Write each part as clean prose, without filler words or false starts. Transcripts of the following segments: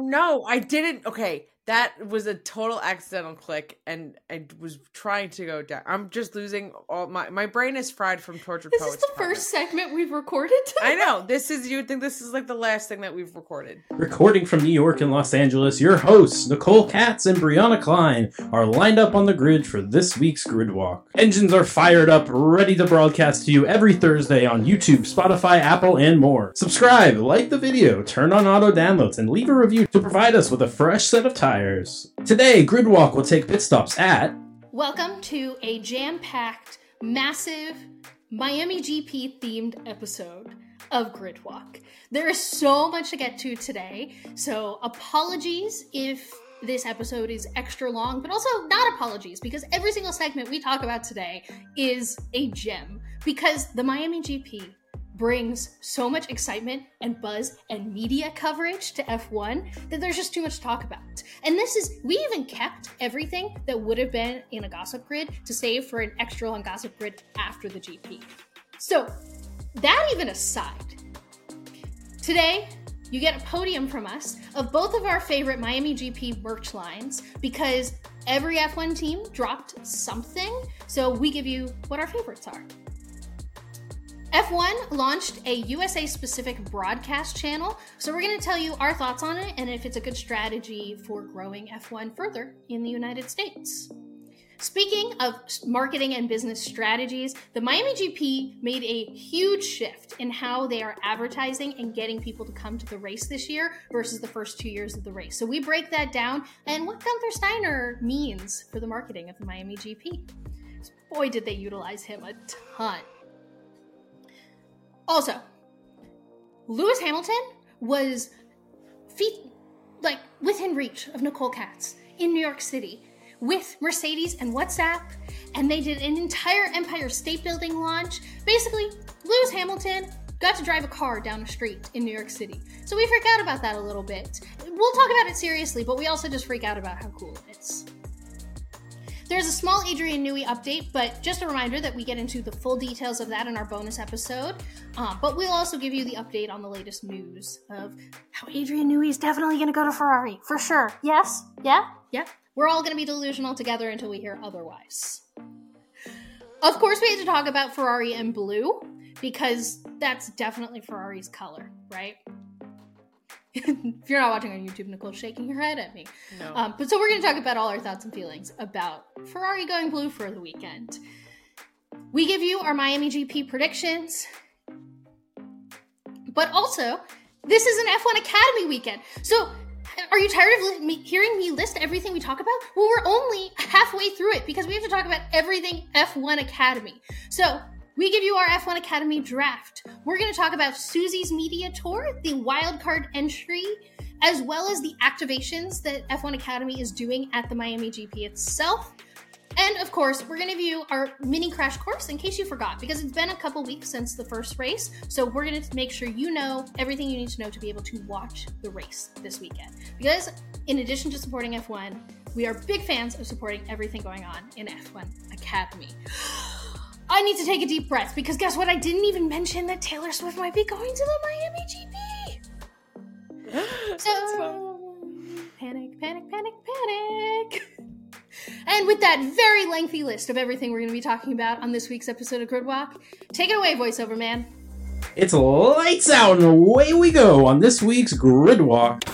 no, I didn't. Okay, that was a total accidental click, and I was trying to go down. I'm just losing all my brain is fried from Tortured This Poets. is the first segment we've recorded today. I know. You would think this is like the last thing that we've recorded. Recording from New York and Los Angeles, your hosts, Nicole Katz and Brianna Klein, are lined up on the grid for this week's Grid Walk. Engines are fired up, ready to broadcast to you every Thursday on YouTube, Spotify, Apple, and more. Subscribe, like the video, turn on auto downloads, and leave a review to provide us with a fresh set of tires. Today, Grid Walk will take pit stops at... Welcome to a jam-packed, massive Miami GP themed episode of Grid Walk. There is so much to get to today, so apologies if this episode is extra long, but also not apologies, because every single segment we talk about today is a gem, because the Miami GP brings so much excitement and buzz and media coverage to F1 that there's just too much to talk about. And we even kept everything that would have been in a gossip grid to save for an extra long gossip grid after the GP. So that even aside, today you get a podium from us of both of our favorite Miami GP merch lines, because every F1 team dropped something, so we give you what our favorites are. F1 launched a USA-specific broadcast channel, so we're going to tell you our thoughts on it and if it's a good strategy for growing F1 further in the United States. Speaking of marketing and business strategies, the Miami GP made a huge shift in how they are advertising and getting people to come to the race this year versus the first 2 years of the race. So we break that down and what Gunther Steiner means for the marketing of the Miami GP. Boy, did they utilize him a ton. Also, Lewis Hamilton was within reach of Nicole Katz in New York City with Mercedes and WhatsApp, and they did an entire Empire State Building launch. Basically, Lewis Hamilton got to drive a car down a street in New York City. So we freak out about that a little bit. We'll talk about it seriously, but we also just freak out about how cool it is. There's a small Adrian Newey update, but just a reminder that we get into the full details of that in our bonus episode. But we'll also give you the update on the latest news of how Adrian Newey is definitely going to go to Ferrari, for sure. Yes? Yeah? Yeah? We're all going to be delusional together until we hear otherwise. Of course, we had to talk about Ferrari and blue, because that's definitely Ferrari's color, right? If you're not watching on YouTube, Nicole's shaking her head at me. No. But so we're going to talk about all our thoughts and feelings about Ferrari going blue for the weekend. We give you our Miami GP predictions. But also, this is an F1 Academy weekend. So are you tired of hearing me list everything we talk about? Well, we're only halfway through it because we have to talk about everything F1 Academy. So we give you our F1 Academy draft. We're going to talk about Susie's media tour, the wildcard entry, as well as the activations that F1 Academy is doing at the Miami GP itself. And of course, we're going to give you our mini crash course in case you forgot, because it's been a couple weeks since the first race. So we're going to make sure you know everything you need to know to be able to watch the race this weekend. Because in addition to supporting F1, we are big fans of supporting everything going on in F1 Academy. I need to take a deep breath, because guess what? I didn't even mention that Taylor Swift might be going to the Miami GP. So, panic, panic, panic, panic. And with that very lengthy list of everything we're going to be talking about on this week's episode of Grid Walk, take it away, voiceover man. It's lights out and away we go on this week's Grid Walk.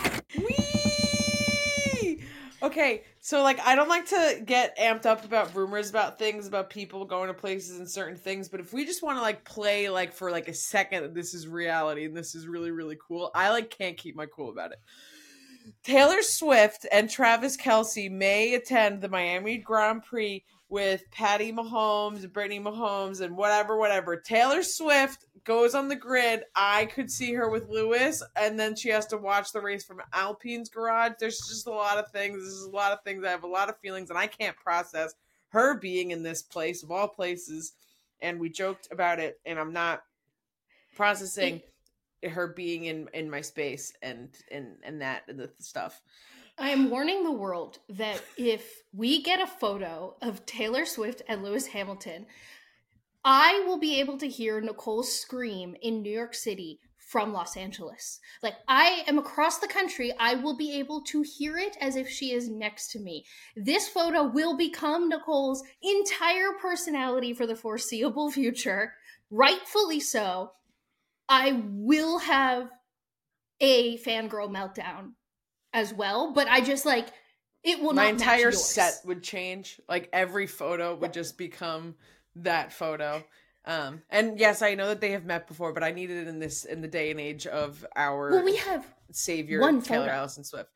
Whee! Okay, so I don't like to get amped up about rumors about things, about people going to places and certain things, but if we just want to play for a second that this is reality and this is really, really cool, I can't keep my cool about it. Taylor Swift and Travis Kelce may attend the Miami Grand Prix with Patty Mahomes and Brittany Mahomes and whatever. Taylor Swift goes on the grid. I could see her with Lewis, and then she has to watch the race from Alpine's garage. There's just a lot of things. This is a lot of things. I have a lot of feelings, and I can't process her being in this place of all places. And we joked about it, and I'm not processing her being in my space and the stuff. I am warning the world that if we get a photo of Taylor Swift and Lewis Hamilton, I will be able to hear Nicole scream in New York City from Los Angeles. Like, I am across the country. I will be able to hear it as if she is next to me. This photo will become Nicole's entire personality for the foreseeable future. Rightfully so. I will have a fangirl meltdown as well, but I just, like, it will My not match entire yours. set would change. Like, every photo would just become that photo. And yes, I know that they have met before, but I needed it in the day and age of our Well, we have savior, one Taylor photo. Allison Swift.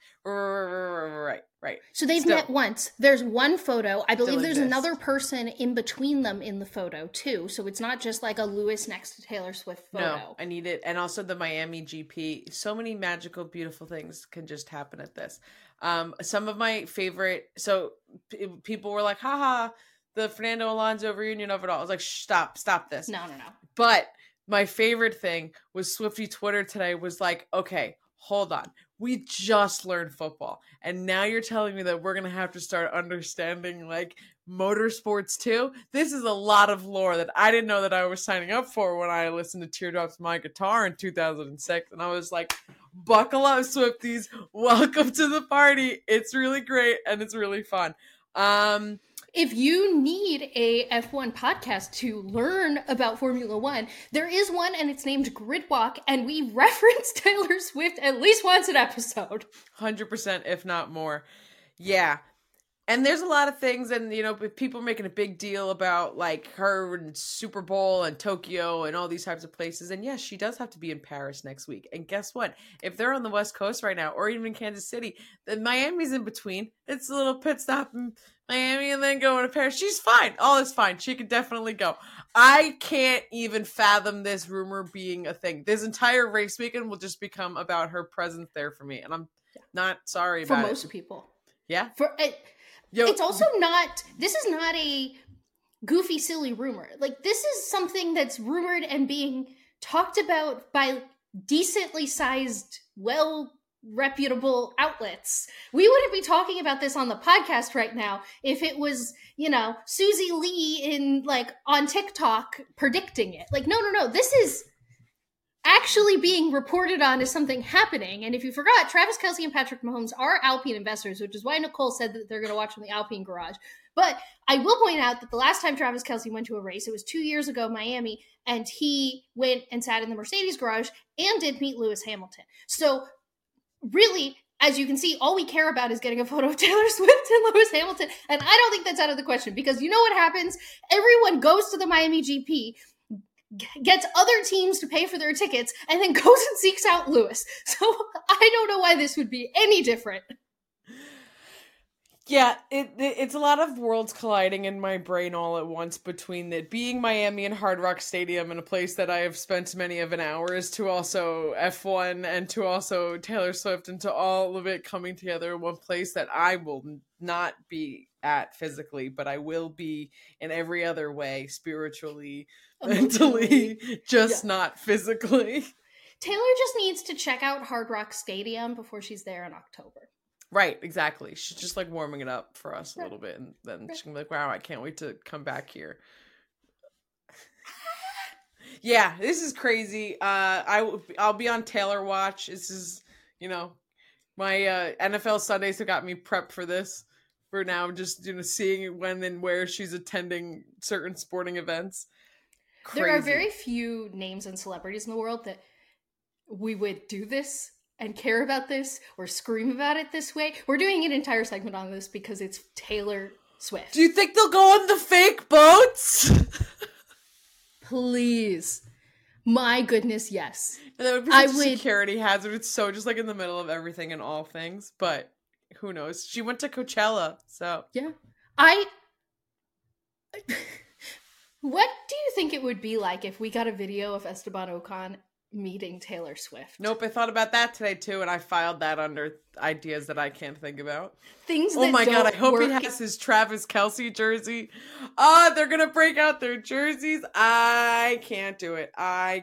Right. So they've Still- met once. There's one photo. I believe Still there's exists. another person in between them in the photo too. So it's not just like a Lewis next to Taylor Swift photo. No, I need it. And also the Miami GP. So many magical, beautiful things can just happen at this. Some of my favorite, people were like, haha, the Fernando Alonso reunion of it all. I was like, stop this. No. But my favorite thing was Swiftie Twitter today was like, okay, hold on. We just learned football. And now you're telling me that we're going to have to start understanding like motorsports too? This is a lot of lore that I didn't know that I was signing up for when I listened to Teardrops My Guitar in 2006. And I was like, buckle up, Swifties. Welcome to the party. It's really great and it's really fun. If you need a F1 podcast to learn about Formula One, there is one and it's named Gridwalk, and we reference Taylor Swift at least once an episode. 100%, if not more. Yeah. And there's a lot of things, and people are making a big deal about like her and Super Bowl and Tokyo and all these types of places. And yes, she does have to be in Paris next week. And guess what? If they're on the West Coast right now, or even in Kansas City, then Miami's in between. It's a little pit stop in Miami and then going to Paris. She's fine. All is fine. She could definitely go. I can't even fathom this rumor being a thing. This entire race weekend will just become about her presence there for me, and I'm not sorry For about it. most people. Yeah. It's also not, this is not a goofy, silly rumor. Like, this is something that's rumored and being talked about by decently sized, reputable outlets. We wouldn't be talking about this on the podcast right now if it was, Susie Lee in, like, on TikTok predicting it. Like, no. This is actually being reported on as something happening. And if you forgot, Travis Kelce and Patrick Mahomes are Alpine investors, which is why Nicole said that they're going to watch from the Alpine garage. But I will point out that the last time Travis Kelce went to a race, it was 2 years ago, Miami, and he went and sat in the Mercedes garage and did meet Lewis Hamilton. So really, as you can see, all we care about is getting a photo of Taylor Swift and Lewis Hamilton. And I don't think that's out of the question, because you know what happens? Everyone goes to the Miami GP, gets other teams to pay for their tickets, and then goes and seeks out Lewis. So I don't know why this would be any different. Yeah, it's a lot of worlds colliding in my brain all at once, between it being Miami and Hard Rock Stadium and a place that I have spent many of an hours, to also F1 and to also Taylor Swift, and to all of it coming together in one place that I will not be at physically, but I will be in every other way, spiritually, mentally, just not physically. Taylor just needs to check out Hard Rock Stadium before she's there in October. Right, exactly. She's just like warming it up for us a little bit, and then she's gonna be like, wow, I can't wait to come back here. Yeah, this is crazy. I'll be on Taylor watch. This is, my NFL Sundays have got me prepped for this. For now, just seeing when and where she's attending certain sporting events. Crazy. There are very few names and celebrities in the world that we would do this and care about this or scream about it this way. We're doing an entire segment on this because it's Taylor Swift. Do you think they'll go on the fake boats? Please. My goodness, yes. And that would be such a security hazard. It's so just like in the middle of everything and all things. But who knows? She went to Coachella, so. Yeah. What do you think it would be like if we got a video of Esteban Ocon meeting Taylor Swift? Nope, I thought about that today too, and I filed that under ideas that I can't think about. Things that oh my god, I hope work. he has his Travis Kelce jersey. They're gonna break out their jerseys. I can't do it.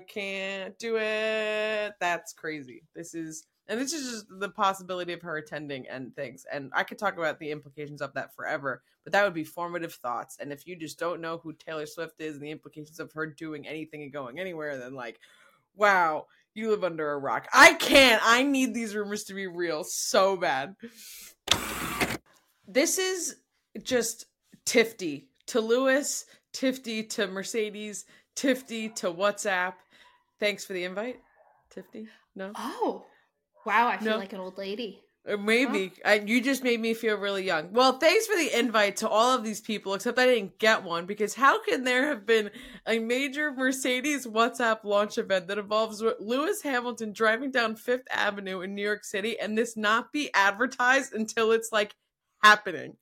That's crazy. This is just the possibility of her attending and things. And I could talk about the implications of that forever, but that would be formative thoughts. And if you just don't know who Taylor Swift is and the implications of her doing anything and going anywhere, then like, wow, You live under a rock. I can't. I need these rumors to be real so bad. This is just Tifty to Lewis, Tifty to Mercedes, Tifty to WhatsApp. Thanks for the invite, Tifty. No? Oh. Wow, I feel No. like an old lady. Maybe. You just made me feel really young. Well, thanks for the invite to all of these people, except I didn't get one, because how can there have been a major Mercedes WhatsApp launch event that involves Lewis Hamilton driving down Fifth Avenue in New York City and this not be advertised until it's like happening?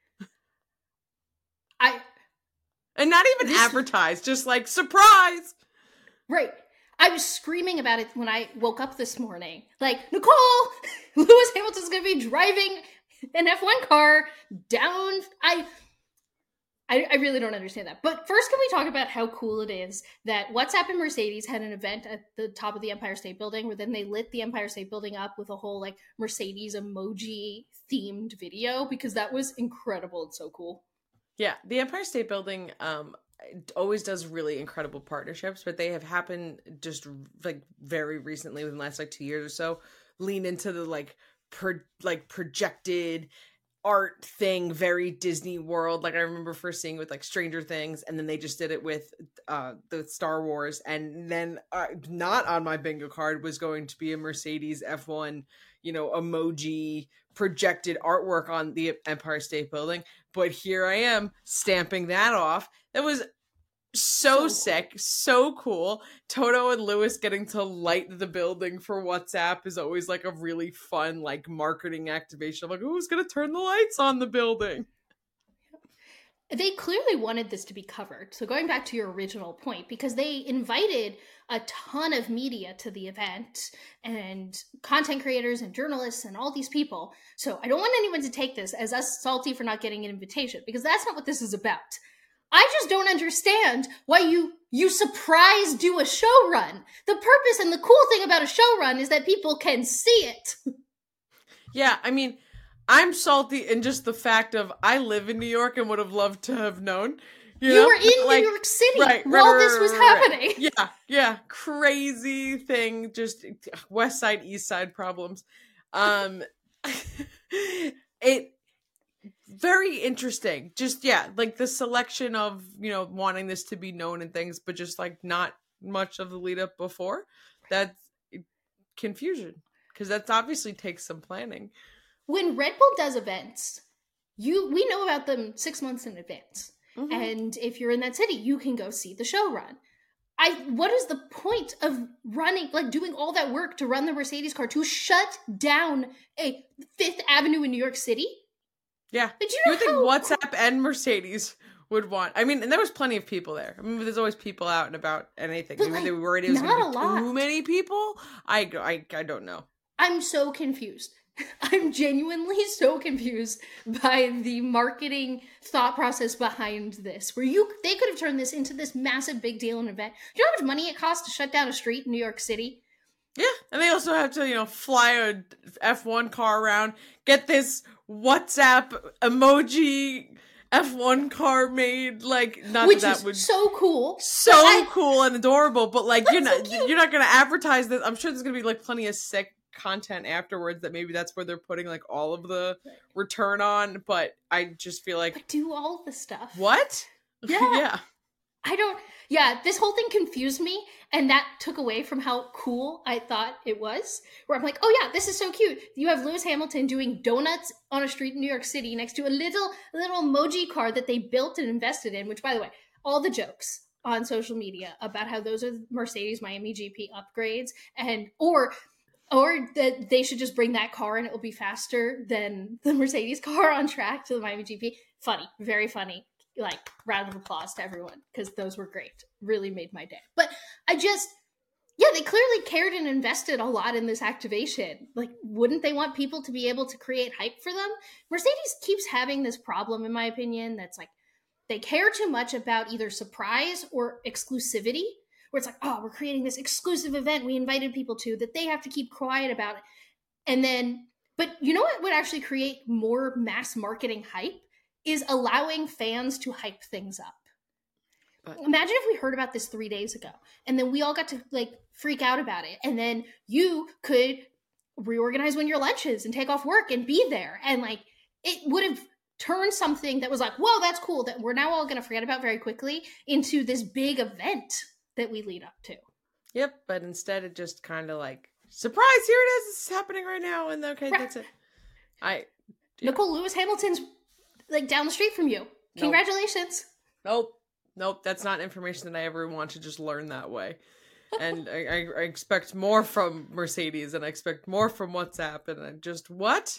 And not even advertised, just like surprise. Right. I was screaming about it when I woke up this morning. Like, Nicole, Lewis Hamilton's going to be driving an F1 car down. I really don't understand that. But first, can we talk about how cool it is that WhatsApp and Mercedes had an event at the top of the Empire State Building where then they lit the Empire State Building up with a whole like Mercedes emoji themed video, because that was incredible and so cool. Yeah, the Empire State Building always does really incredible partnerships, but they have happened just like very recently within the last like 2 years or so, lean into the like projected art thing, very Disney World. Like I remember first seeing it with like Stranger Things, and then they just did it with the Star Wars, and then not on my bingo card was going to be a Mercedes F1 emoji projected artwork on the Empire State Building, but here I am stamping that off. That was so sick, so cool. Toto and Lewis getting to light the building for WhatsApp is always like a really fun like marketing activation. Like, who's gonna turn the lights on the building? They clearly wanted this to be covered. So going back to your original point, because they invited a ton of media to the event and content creators and journalists and all these people. So I don't want anyone to take this as us salty for not getting an invitation, because that's not what this is about. I just don't understand why you surprise do a show run. The purpose and the cool thing about a show run is that people can see it. Yeah, I mean, I'm salty in just the fact of I live in New York and would have loved to have known. You were in New York City while this was happening. Yeah, crazy thing. Just West Side, East Side problems. It very interesting. Just like the selection of wanting this to be known and things, but just like not much of the lead up before. That's confusion, because that's obviously takes some planning. When Red Bull does events, we know about them 6 months in advance. Mm-hmm. And if you're in that city, you can go see the show run. What is the point of running, like doing all that work to run the Mercedes car to shut down a Fifth Avenue in New York City? Yeah. You would think WhatsApp and Mercedes would want. I mean, and there was plenty of people there. I mean, there's always people out and about and anything. Maybe they were worried it was going to be too many people. I don't know. I'm so confused. I'm genuinely so confused by the marketing thought process behind this, where they could have turned this into this massive big deal and event. Do you know how much money it costs to shut down a street in New York City? Yeah, and they also have to, fly a F1 car around, get this WhatsApp emoji F1 car made, like, not which that is would so cool, cool and adorable, but like you're not gonna advertise this. I'm sure there's gonna be like plenty of sick content afterwards that maybe that's where they're putting like all of the return on, but I just feel like do all the stuff. What? Yeah. This whole thing confused me, and that took away from how cool I thought it was, where I'm like, oh yeah, this is so cute. You have Lewis Hamilton doing donuts on a street in New York City next to a little emoji car that they built and invested in, which, by the way, all the jokes on social media about how those are Mercedes Miami GP upgrades, and or that they should just bring that car and it will be faster than the Mercedes car on track to the Miami GP. Funny, very funny. Like, round of applause to everyone, because those were great. Really made my day. But they clearly cared and invested a lot in this activation. Like, wouldn't they want people to be able to create hype for them? Mercedes keeps having this problem, in my opinion, that's like, they care too much about either surprise or exclusivity, where it's like, oh, we're creating this exclusive event we invited people to that they have to keep quiet about it. And then, but you know what would actually create more mass marketing hype? Is allowing fans to hype things up. Imagine if we heard about this 3 days ago, and then we all got to like freak out about it, and then you could reorganize when your lunch is and take off work and be there, and like it would have turned something that was like, whoa, that's cool, that we're now all going to forget about very quickly, into this big event that we lead up to. Yep, but instead it just kind of like, surprise, here it is, it's happening right now, and okay, Right. that's it. Nicole, Lewis Hamilton's like down the street from you. Congratulations. Nope, that's not information that I ever want to just learn that way. And I expect more from Mercedes, and I expect more from WhatsApp, and I just, what?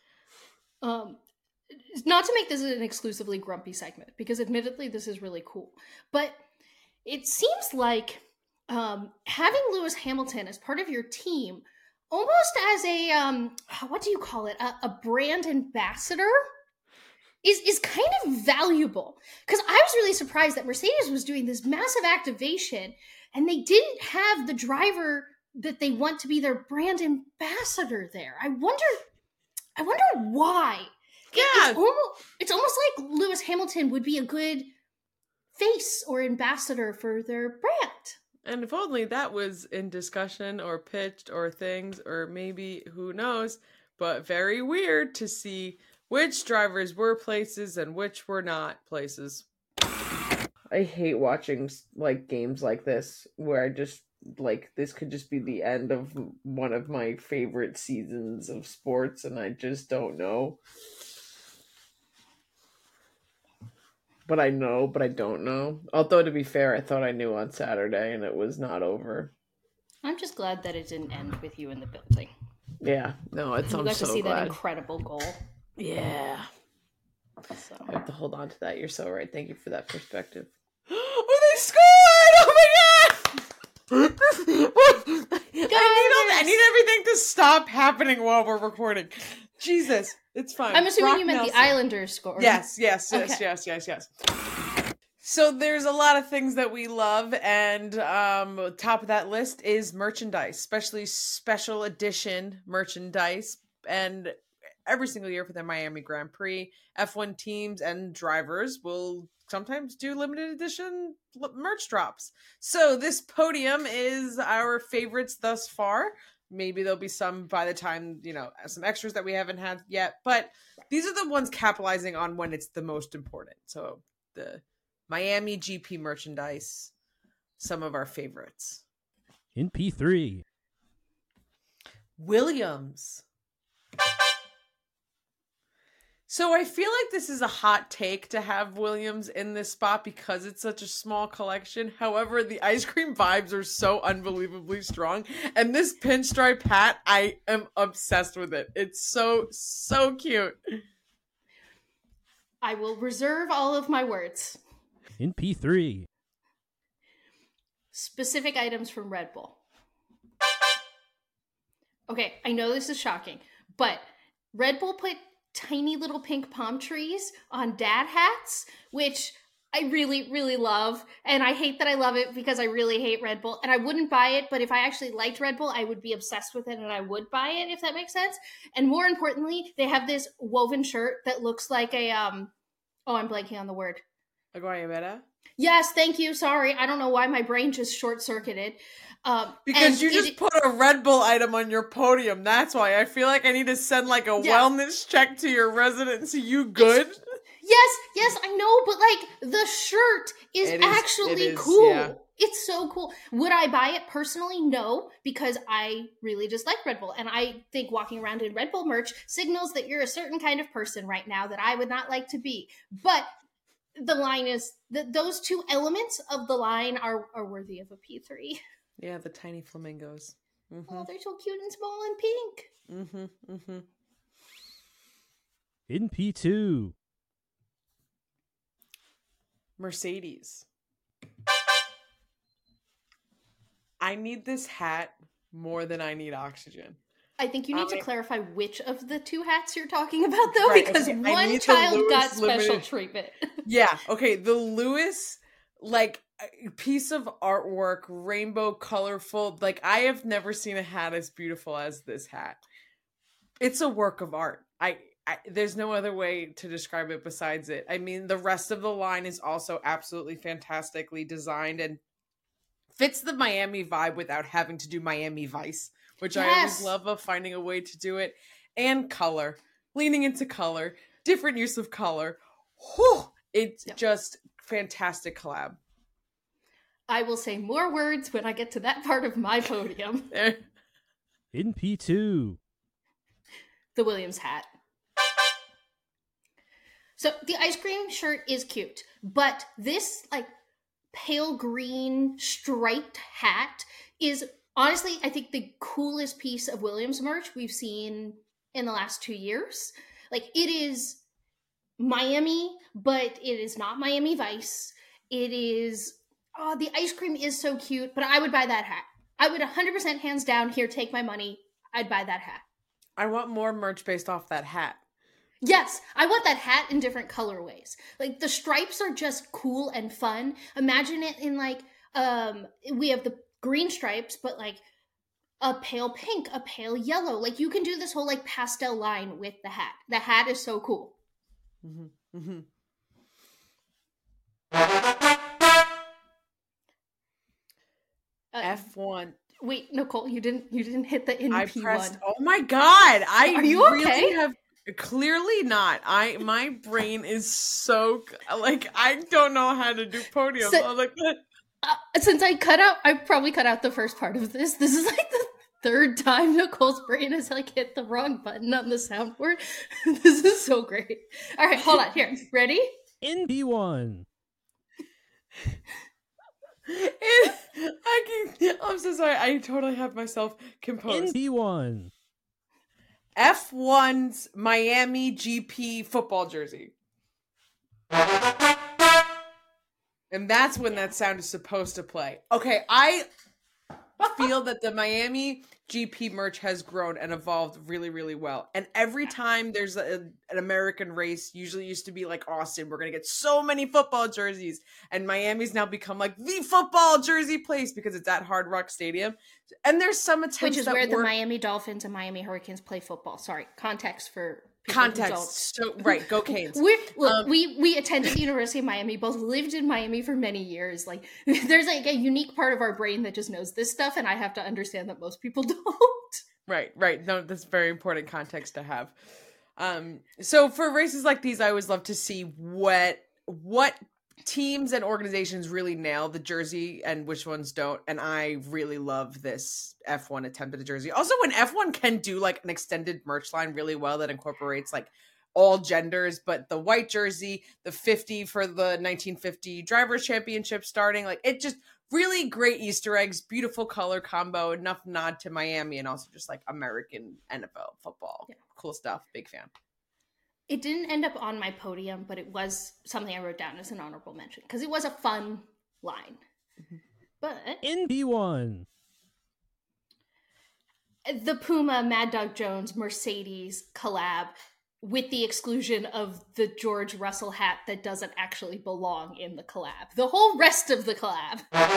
Not to make this an exclusively grumpy segment, because admittedly this is really cool, but it seems like having Lewis Hamilton as part of your team, almost as a what do you call it, a brand ambassador, is kind of valuable. Because I was really surprised that Mercedes was doing this massive activation and they didn't have the driver that they want to be their brand ambassador there. I wonder why. Yeah. It's almost like Lewis Hamilton would be a good face or ambassador for their brand. And if only that was in discussion or pitched or things, or maybe, who knows, but very weird to see which drivers were places and which were not places. I hate watching like games like this where I just like, this could just be the end of one of my favorite seasons of sports, and I just don't know. But I know, but I don't know. Although, to be fair, I thought I knew on Saturday, and it was not over. I'm just glad that it didn't end with you in the building. Yeah, no, it's, You I'm got so to see glad. that incredible goal. Yeah. So. I have to hold on to that. You're so right. Thank you for that perspective. Oh, they scored! Oh my god! I need everything to stop happening while we're recording. Jesus, it's fine. I'm assuming Brock you meant Nelson. the Islanders score. Yes. Okay. Yes. So there's a lot of things that we love, and top of that list is merchandise, especially special edition merchandise. And every single year for the Miami Grand Prix, F1 teams and drivers will sometimes do limited edition merch drops. So this podium is our favorites thus far. Maybe there'll be some by the time, some extras that we haven't had yet, but these are the ones capitalizing on when it's the most important. So the Miami GP merchandise, some of our favorites. In P3, Williams. So I feel like this is a hot take to have Williams in this spot because it's such a small collection. However, the ice cream vibes are so unbelievably strong. And this pinstripe hat, I am obsessed with it. It's so, so cute. I will reserve all of my words. in P3, Specific items from Red Bull. Okay, I know this is shocking, but Red Bull put tiny little pink palm trees on dad hats, which I really, really love. And I hate that I love it because I really hate Red Bull. And I wouldn't buy it, but if I actually liked Red Bull, I would be obsessed with it and I would buy it, if that makes sense. And more importantly, they have this woven shirt that looks like a, I'm blanking on the word. A guayabera? Yes, thank you. Sorry. I don't know why my brain just short-circuited. Because you just put a Red Bull item on your podium. That's why. I feel like I need to send like a wellness check to your residence. You good? Yes, I know, but like the shirt is actually cool. Yeah. It's so cool. Would I buy it personally? No, because I really just like Red Bull. And I think walking around in Red Bull merch signals that you're a certain kind of person right now that I would not like to be. But the line is, those two elements of the line are worthy of a P3. Yeah, the tiny flamingos. Mm-hmm. Oh, they're so cute and small and pink. Mm-hmm. in P2, Mercedes. I need this hat more than I need oxygen. I think you need to clarify which of the two hats you're talking about, though, right, because okay. one child got special treatment. Yeah, okay. The Lewis, piece of artwork, rainbow, colorful. I have never seen a hat as beautiful as this hat. It's a work of art. there's no other way to describe it besides it. I mean, the rest of the line is also absolutely fantastically designed and fits the Miami vibe without having to do Miami Vice, which I always love of finding a way to do it. And color, leaning into color, different use of color. Whew, it's just fantastic collab. I will say more words when I get to that part of my podium. In P2, the Williams hat. So the ice cream shirt is cute, but this like pale green striped hat is honestly, I think, the coolest piece of Williams merch we've seen in the last 2 years. Like, it is Miami, but it is not Miami Vice. It is, the ice cream is so cute, but I would buy that hat. I would 100% hands down, here, take my money. I'd buy that hat. I want more merch based off that hat. Yes, I want that hat in different colorways. Like, the stripes are just cool and fun. Imagine it in, like, we have the green stripes, but, like, a pale pink, a pale yellow. Like, you can do this whole, like, pastel line with the hat. The hat is so cool. Mm-hmm. Mm-hmm. F1. Wait, Nicole, you didn't hit the NP1. I pressed. Oh my god! Are you okay? Really have clearly not. My brain is so like I don't know how to do podiums. Since I probably cut out the first part of this. This is like the third time Nicole's brain has like hit the wrong button on the soundboard. This is so great. All right, hold on. Here, ready? NP1. I'm so sorry. I totally have myself composed. NP1. F1's Miami GP football jersey. And that's when that sound is supposed to play. Okay, I feel that the Miami GP merch has grown and evolved really, really well. And every time there's an American race, usually used to be like Austin, we're going to get so many football jerseys. And Miami's now become like the football jersey place because it's at Hard Rock Stadium. And there's some attempts which is where the Miami Dolphins and Miami Hurricanes play football. Sorry, context for context. So right, go Canes. We attended the University of Miami, both lived in Miami for many years. Like, there's like a unique part of our brain that just knows this stuff, and I have to understand that most people don't. Right. No, that's very important context to have. So for races like these, I always love to see what teams and organizations really nail the jersey and which ones don't. And I really love this F1 attempt at a jersey. Also, when F1 can do like an extended merch line really well that incorporates like all genders, but the white jersey, the 50 for the 1950 Drivers' Championship starting, like it just really great Easter eggs, beautiful color combo, enough nod to Miami and also just like American NFL football. Yeah. Cool stuff. Big fan. It didn't end up on my podium, but it was something I wrote down as an honorable mention because it was a fun line. Mm-hmm. But NP1. The Puma Mad Dog Jones Mercedes collab, with the exclusion of the George Russell hat that doesn't actually belong in the collab. The whole rest of the collab.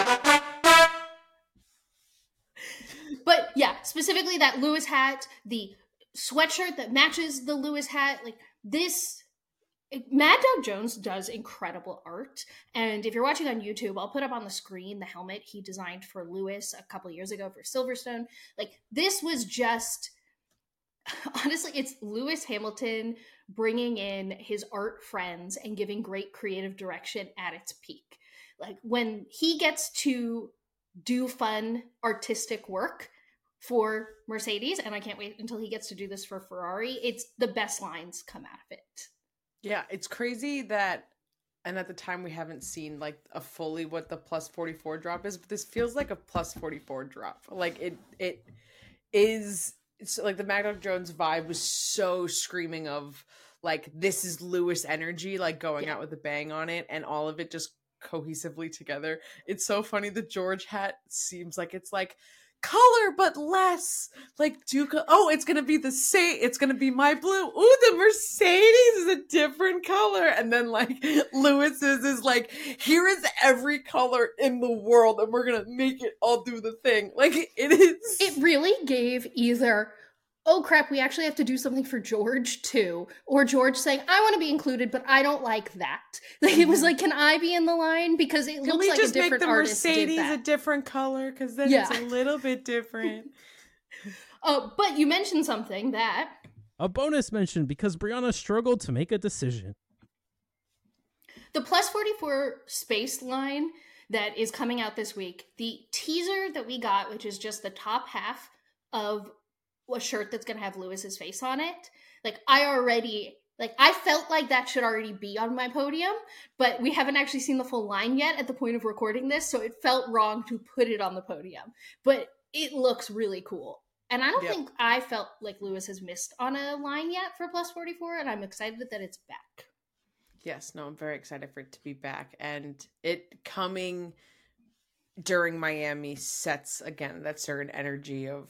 But yeah, specifically that Lewis hat, the sweatshirt that matches the Lewis hat, like this, Mad Dog Jones does incredible art. And if you're watching on YouTube, I'll put up on the screen the helmet he designed for Lewis a couple years ago for Silverstone. Like, this was just, honestly, it's Lewis Hamilton bringing in his art friends and giving great creative direction at its peak. Like, when he gets to do fun artistic work for Mercedes, and I can't wait until he gets to do this for Ferrari, it's the best lines come out of it. Yeah, it's crazy that, and at the time we haven't seen like a fully what the plus 44 drop is, but this feels like a plus 44 drop. Like it is, it's like the Mad Dog Jones vibe was so screaming of like, this is Lewis energy, like going out with a bang on it, and all of it just cohesively together. It's so funny. The George hat seems like it's like color but less like Duke. Oh, it's gonna be the same, it's gonna be my blue. Ooh, the Mercedes is a different color. And then like Lewis's is like, here is every color in the world and we're gonna make it all do the thing. Like, it is, it really gave either oh crap, we actually have to do something for George too. Or George saying, I want to be included, but I don't like that. Like, it was like, can I be in the line? Because it looks like a different artist did that. Can we just make the Mercedes a different color? Because then it's a little bit different. But you mentioned something that... A bonus mention because Brianna struggled to make a decision. The Plus 44 space line that is coming out this week, the teaser that we got, which is just the top half of a shirt that's going to have Lewis's face on it, like, I felt like that should already be on my podium, but we haven't actually seen the full line yet at the point of recording this, so it felt wrong to put it on the podium. But it looks really cool. And I don't think I felt like Lewis has missed on a line yet for Plus 44, and I'm excited that it's back. Yes, no, I'm very excited for it to be back. And it coming during Miami sets, again, that certain energy of,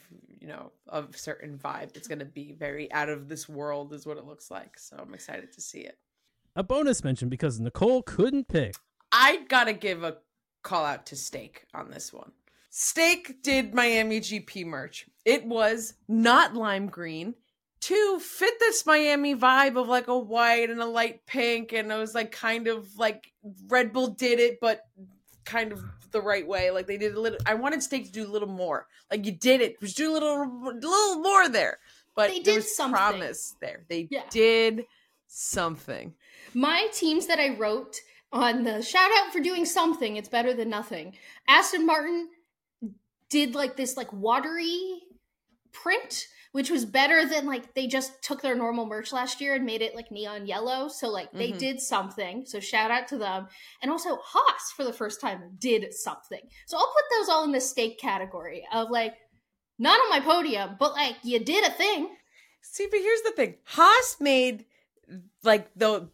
of certain vibe. It's going to be very out of this world is what it looks like. So I'm excited to see it. A bonus mention because Nicole couldn't pick. I got to give a call out to Steak on this one. Steak did Miami GP merch. It was not lime green to fit this Miami vibe of like a white and a light pink. And it was like kind of like Red Bull did it, but kind of the right way. Like they did a little, I wanted Steak to do a little more. Like you did it. Just do a little more there. But they there did was something. Promise there. They did something. My teams that I wrote on the shout out for doing something, it's better than nothing. Aston Martin did like this like watery print, which was better than like they just took their normal merch last year and made it like neon yellow. So like they did something. So shout out to them. And also Haas for the first time did something. So I'll put those all in the Steak category of like not on my podium, but like you did a thing. See, but here's the thing. Haas made like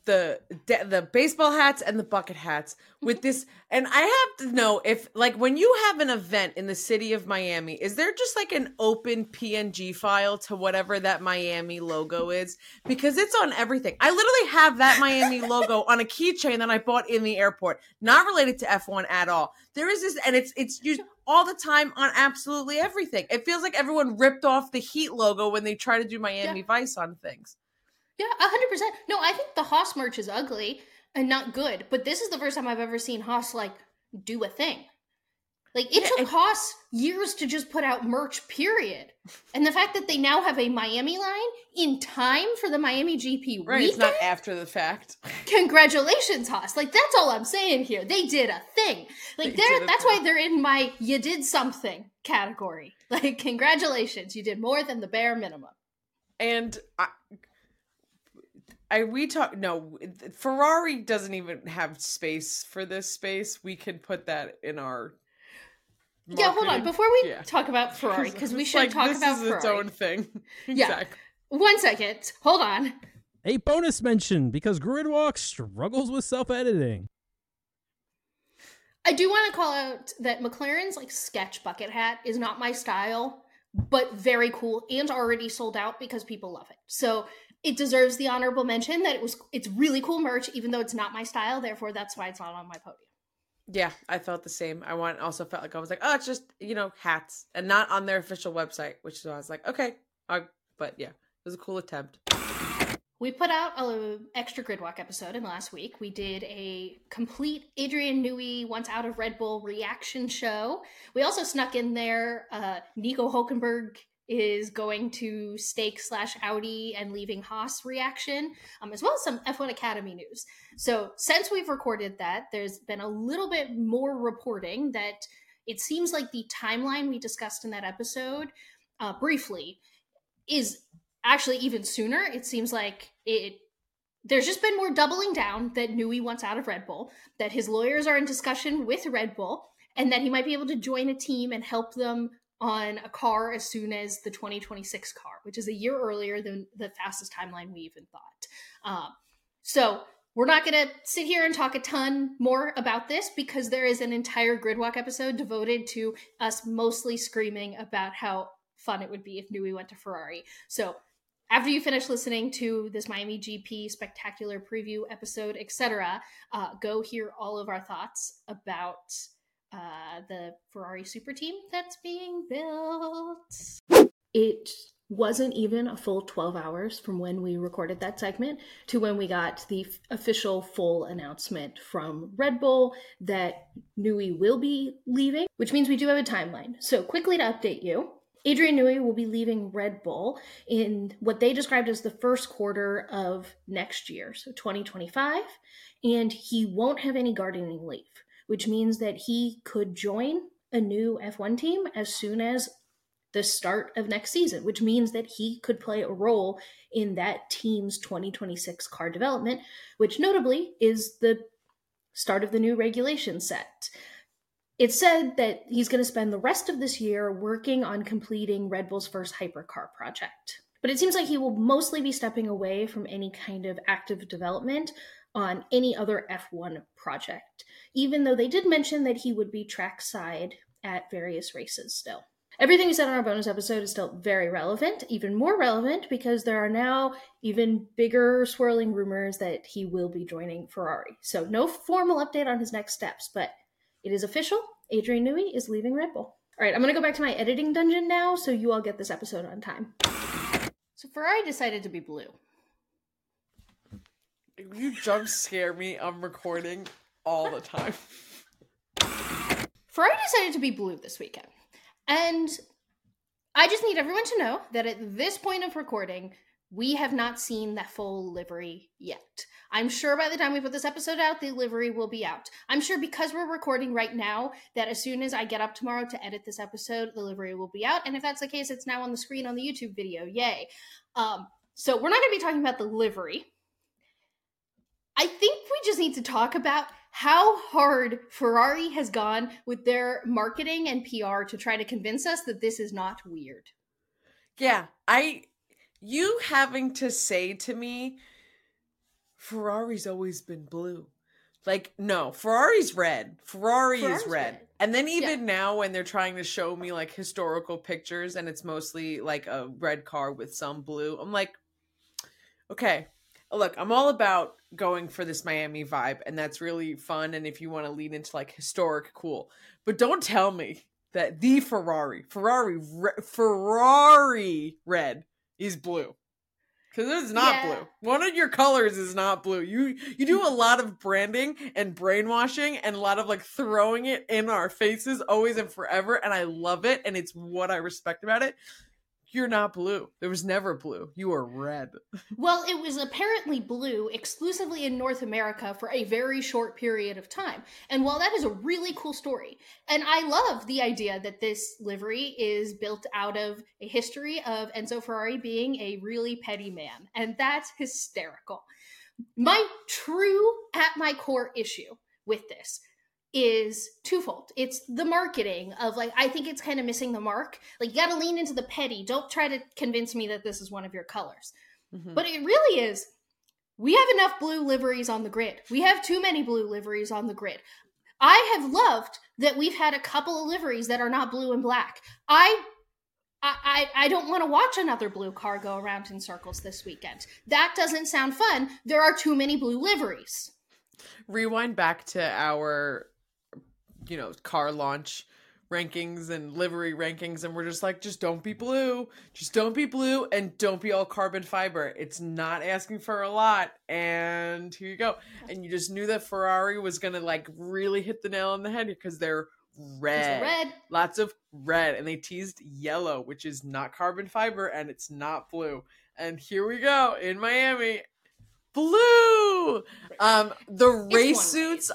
the baseball hats and the bucket hats with this, and I have to know if like when you have an event in the city of Miami, is there just like an open PNG file to whatever that Miami logo is? Because it's on everything. I literally have that Miami logo on a keychain that I bought in the airport, not related to F1 at all. There is this, and it's used all the time on absolutely everything. It feels like everyone ripped off the Heat logo when they try to do Miami Vice on things. Yeah, 100%. No, I think the Haas merch is ugly and not good, but this is the first time I've ever seen Haas, like, do a thing. Like, it took Haas years to just put out merch, period. And the fact that they now have a Miami line in time for the Miami GP weekend? Right, it's not after the fact. Congratulations, Haas. Like, that's all I'm saying here. They did a thing. Like, that's why they're in my you did something category. Like, congratulations. You did more than the bare minimum. And Ferrari doesn't even have space for this space. We can put that in our marketing. Yeah, hold on. Before we talk about Ferrari, because we should talk about Ferrari. This is its own thing. Exactly. Yeah. 1 second. Hold on. A bonus mention because Gridwalk struggles with self-editing. I do want to call out that McLaren's like sketch bucket hat is not my style, but very cool and already sold out because people love it. So it deserves the honorable mention that it's really cool merch, even though it's not my style. Therefore, that's why it's not on my podium. Yeah, I felt the same. Also felt like I was like, oh, it's just, hats and not on their official website, which is why I was like, okay. But yeah, it was a cool attempt. We put out an extra Gridwalk episode in last week. We did a complete Adrian Newey once out of Red Bull reaction show. We also snuck in there Nico Hulkenberg is going to Steak/Audi and leaving Haas reaction, as well as some F1 Academy news. So since we've recorded that, there's been a little bit more reporting that it seems like the timeline we discussed in that episode briefly is actually even sooner. It seems like there's just been more doubling down that Newey wants out of Red Bull, that his lawyers are in discussion with Red Bull, and that he might be able to join a team and help them on a car as soon as the 2026 car, which is a year earlier than the fastest timeline we even thought. So we're not going to sit here and talk a ton more about this because there is an entire Gridwalk episode devoted to us mostly screaming about how fun it would be if Newey went to Ferrari. So after you finish listening to this Miami GP spectacular preview episode, etc., go hear all of our thoughts about the Ferrari super team that's being built. It wasn't even a full 12 hours from when we recorded that segment to when we got the official full announcement from Red Bull that Newey will be leaving, which means we do have a timeline. So quickly to update you, Adrian Newey will be leaving Red Bull in what they described as the first quarter of next year, so 2025, and he won't have any gardening leave, which means that he could join a new F1 team as soon as the start of next season, which means that he could play a role in that team's 2026 car development, which notably is the start of the new regulation set. It's said that he's going to spend the rest of this year working on completing Red Bull's first hypercar project. But it seems like he will mostly be stepping away from any kind of active development on any other F1 project, even though they did mention that he would be trackside at various races still. Everything we said on our bonus episode is still very relevant, even more relevant because there are now even bigger swirling rumors that he will be joining Ferrari. So no formal update on his next steps, but it is official. Adrian Newey is leaving Red Bull. All right, I'm going to go back to my editing dungeon now so you all get this episode on time. So Ferrari decided to be blue. You jump scare me. I'm recording all the time. Ferrari decided to be blue this weekend. And I just need everyone to know that at this point of recording, we have not seen that full livery yet. I'm sure by the time we put this episode out, the livery will be out. I'm sure because we're recording right now, that as soon as I get up tomorrow to edit this episode, the livery will be out. And if that's the case, it's now on the screen on the YouTube video. Yay. So we're not going to be talking about the livery. I think we just need to talk about how hard Ferrari has gone with their marketing and PR to try to convince us that this is not weird. Yeah, you having to say to me, Ferrari's always been blue. Like, no, Ferrari's red. Ferrari's is red. And then even now when they're trying to show me like historical pictures and it's mostly like a red car with some blue, I'm like, okay. Look, I'm all about going for this Miami vibe, and that's really fun. And if you want to lean into like historic, cool. But don't tell me that the Ferrari red is blue, because it's not blue. One of your colors is not blue. You do a lot of branding and brainwashing and a lot of like throwing it in our faces always and forever, and I love it, and it's what I respect about it. You're not blue. There was never blue. You are red. Well, it was apparently blue exclusively in North America for a very short period of time. And while that is a really cool story, and I love the idea that this livery is built out of a history of Enzo Ferrari being a really petty man, and that's hysterical. My true, at my core issue with this is twofold. It's the marketing of like, I think it's kind of missing the mark. Like, you gotta lean into the petty. Don't try to convince me that this is one of your colors. Mm-hmm. But it really is. We have enough blue liveries on the grid. We have too many blue liveries on the grid. I have loved that we've had a couple of liveries that are not blue and black. I don't want to watch another blue car go around in circles this weekend. That doesn't sound fun. There are too many blue liveries. Rewind back to our car launch rankings and livery rankings, and we're just like, just don't be blue, and don't be all carbon fiber. It's not asking for a lot, and here you go. And you just knew that Ferrari was gonna like really hit the nail on the head because they're red, lots of red, and they teased yellow, which is not carbon fiber and it's not blue. And here we go in Miami. Blue. The race suits,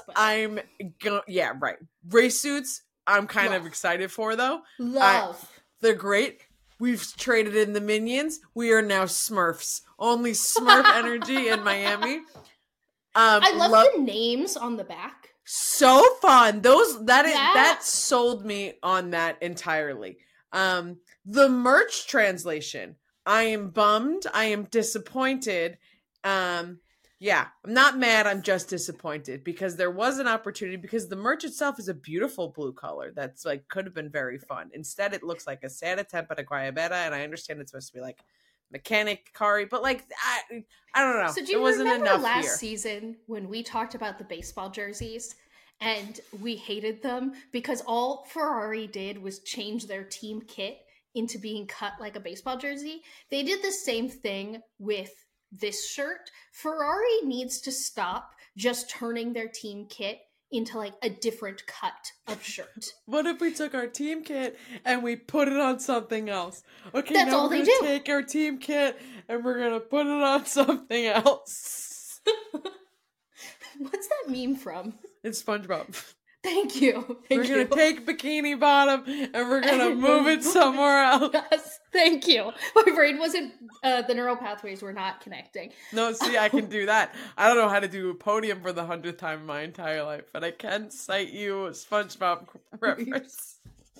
race suits I'm kind of excited for, though. They're great. We've traded in the Minions. We are now Smurfs. Only Smurf energy in Miami. I love the names on the back. So fun. That sold me on that entirely. The merch translation. I am bummed. I am disappointed. I'm not mad. I'm just disappointed because there was an opportunity, because the merch itself is a beautiful blue color that's like could have been very fun. Instead, it looks like a Santa Tempera Guayabera, and I understand it's supposed to be like mechanic Kari, but like I don't know. So do you remember last season when we talked about the baseball jerseys and we hated them because all Ferrari did was change their team kit into being cut like a baseball jersey. They did the same thing with this shirt. Ferrari needs to stop just turning their team kit into like a different cut of shirt. What if we took our team kit and we put it on something else? Okay, That's now all we're they gonna do. take our team kit and we're gonna put it on something else. What's that meme from? It's SpongeBob. Thank you. We're gonna take Bikini Bottom and we're gonna And move it somewhere else. Yes, thank you. My brain wasn't, the neural pathways were not connecting. No, see, I can do that. I don't know how to do a podium for the 100th time in my entire life, but I can cite you a SpongeBob reference.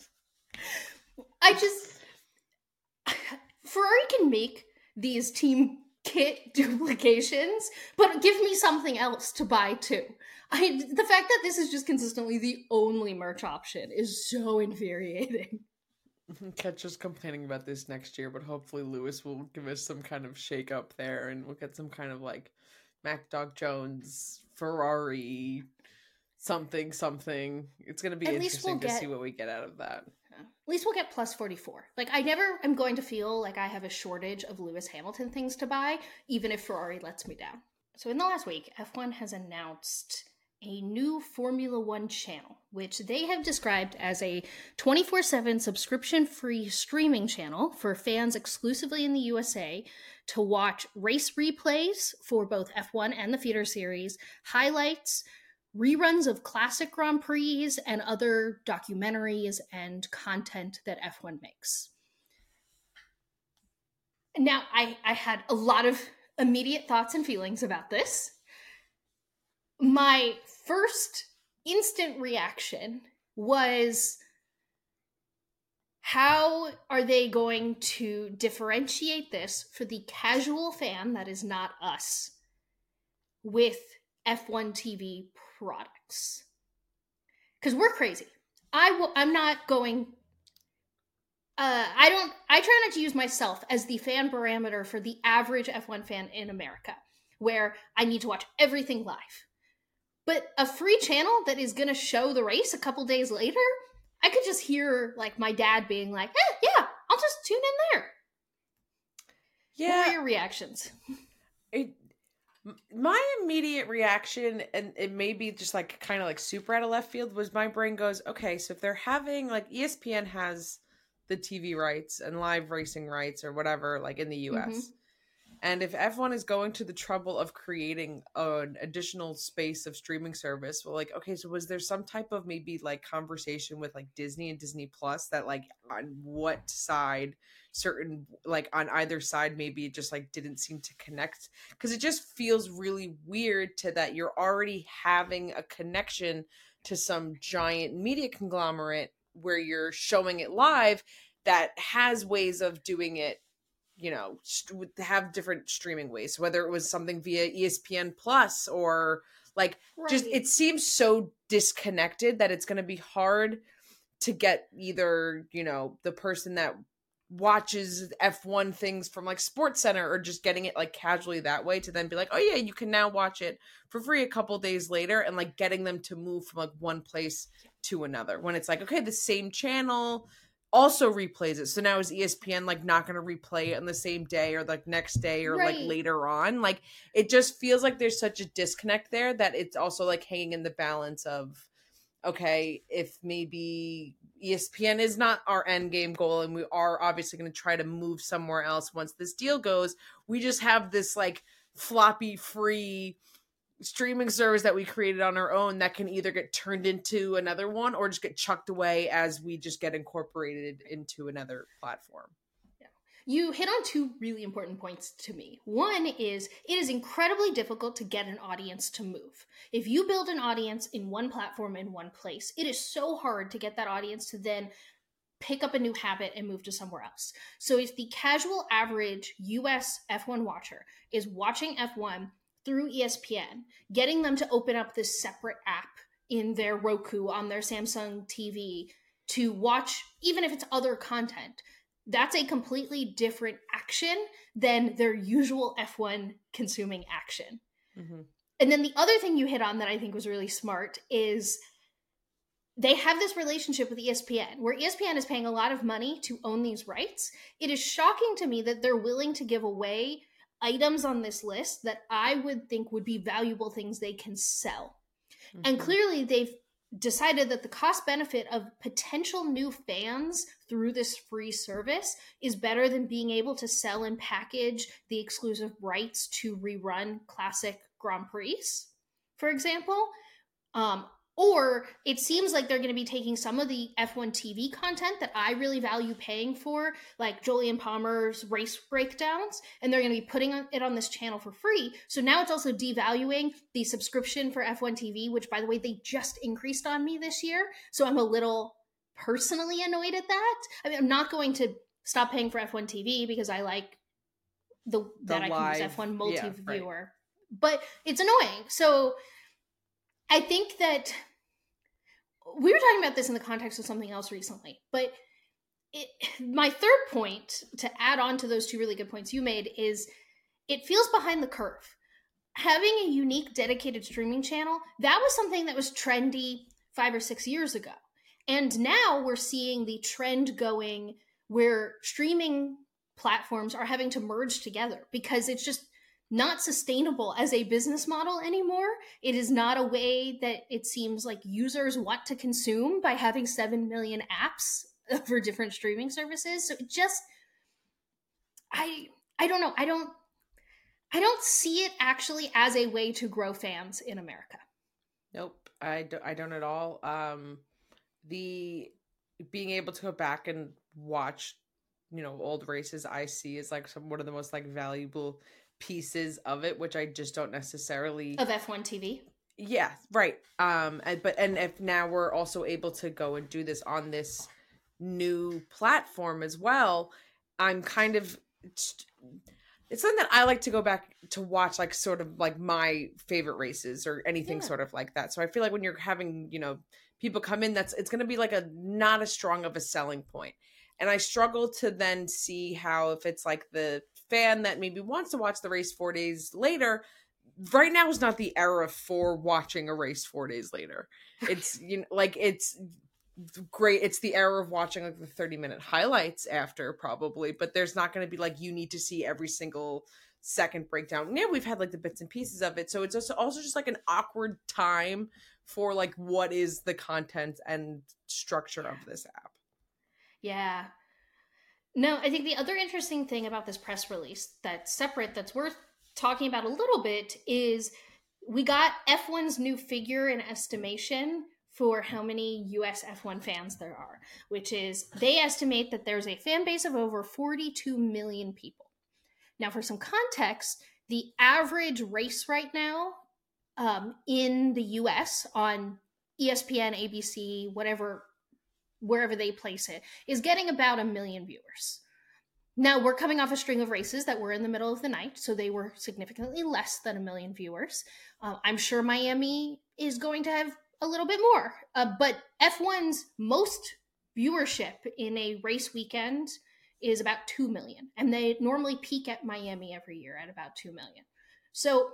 Ferrari can make these team kit duplications, but give me something else to buy too. The fact that this is just consistently the only merch option is so infuriating. Catch us complaining about this next year, but hopefully Lewis will give us some kind of shake up there and we'll get some kind of like Mac Dog Jones, Ferrari, something. It's going to be At least interesting we'll to get- see what we get out of that. At least we'll get plus 44. Like, I never am going to feel like I have a shortage of Lewis Hamilton things to buy, even if Ferrari lets me down. So in the last week, F1 has announced a new Formula One channel, which they have described as a 24/7 subscription-free streaming channel for fans exclusively in the USA to watch race replays for both F1 and the feeder series, highlights, reruns of classic Grand Prix, and other documentaries and content that F1 makes. Now, I had a lot of immediate thoughts and feelings about this. My first instant reaction was, how are they going to differentiate this for the casual fan that is not us with F1 TV products? Because we're crazy. I'm not going... I try not to use myself as the fan barometer for the average F1 fan in America, where I need to watch everything live. But a free channel that is going to show the race a couple days later, I could just hear like my dad being like, yeah, I'll just tune in there. Yeah. What were your reactions? My immediate reaction, and it may be just like kind of like super out of left field, was my brain goes, okay, so if they're having like ESPN has the TV rights and live racing rights or whatever, like in the US. Mm-hmm. And if F1 is going to the trouble of creating an additional space of streaming service, well, like, okay, so was there some type of maybe like conversation with like Disney and Disney Plus that like on what side certain, like on either side, maybe it just like didn't seem to connect? Because it just feels really weird to that you're already having a connection to some giant media conglomerate where you're showing it live that has ways of doing it, you know, have different streaming ways. So whether it was something via ESPN Plus or like, right. Just it seems so disconnected that it's going to be hard to get either, you know, the person that watches F1 things from like Sports Center or just getting it like casually that way to then be like, oh yeah, you can now watch it for free a couple days later, and like getting them to move from like one place to another when it's like, okay, the same channel also replays it. So now is ESPN like not going to replay it on the same day or like next day or right. like later on? Like it just feels like there's such a disconnect there that it's also like hanging in the balance of, okay, if maybe ESPN is not our end game goal and we are obviously going to try to move somewhere else once this deal goes, we just have this like floppy free streaming service that we created on our own that can either get turned into another one or just get chucked away as we just get incorporated into another platform. Yeah. You hit on two really important points to me. One is it is incredibly difficult to get an audience to move. If you build an audience in one platform in one place, it is so hard to get that audience to then pick up a new habit and move to somewhere else. So if the casual average US F1 watcher is watching F1 through ESPN, getting them to open up this separate app in their Roku, on their Samsung TV to watch, even if it's other content, that's a completely different action than their usual F1 consuming action. Mm-hmm. And then the other thing you hit on that I think was really smart is they have this relationship with ESPN where ESPN is paying a lot of money to own these rights. It is shocking to me that they're willing to give away items on this list that I would think would be valuable things they can sell. Mm-hmm. And clearly they've decided that the cost benefit of potential new fans through this free service is better than being able to sell and package the exclusive rights to rerun classic Grand Prix, for example. Or it seems like they're going to be taking some of the F1 TV content that I really value paying for, like Jolyon Palmer's race breakdowns, and they're going to be putting it on this channel for free. So now it's also devaluing the subscription for F1 TV, which, by the way, they just increased on me this year. So I'm a little personally annoyed at that. I mean, I'm not going to stop paying for F1 TV because I like that I can use F1 multi-viewer. Right. But it's annoying. So I think that we were talking about this in the context of something else recently, but my third point to add on to those two really good points you made is it feels behind the curve. Having a unique dedicated streaming channel, that was something that was trendy 5 or 6 years ago. And now we're seeing the trend going where streaming platforms are having to merge together because it's just not sustainable as a business model anymore. It is not a way that it seems like users want to consume by having 7 million apps for different streaming services. So it just, I don't know. I don't see it actually as a way to grow fans in America. Nope. I don't at all. The being able to go back and watch, old races I see is like one of the most like valuable pieces of it, which I just don't necessarily of F1 TV. Yeah, right. And if now we're also able to go and do this on this new platform as well, I'm kind of it's something that I like to go back to watch, like sort of like my favorite races or anything sort of like that. So I feel like when you're having, people come in, it's going to be like not as strong of a selling point. And I struggle to then see how, if it's like the fan that maybe wants to watch the race 4 days later, right now is not the era for watching a race 4 days later. It's, it's great. It's the era of watching like the 30-minute highlights after probably, but there's not going to be like, you need to see every single second breakdown. Yeah, we've had like the bits and pieces of it. So it's also just like an awkward time for like, what is the content and structure of this app? Yeah. No, I think the other interesting thing about this press release that's worth talking about a little bit is we got F1's new figure and estimation for how many US F1 fans there are, which is they estimate that there's a fan base of over 42 million people. Now, for some context, the average race right now in the US on ESPN, ABC, wherever they place it, is getting about 1 million viewers. Now, we're coming off a string of races that were in the middle of the night, so they were significantly less than 1 million viewers. I'm sure Miami is going to have a little bit more, but F1's most viewership in a race weekend is about 2 million, and they normally peak at Miami every year at about 2 million. So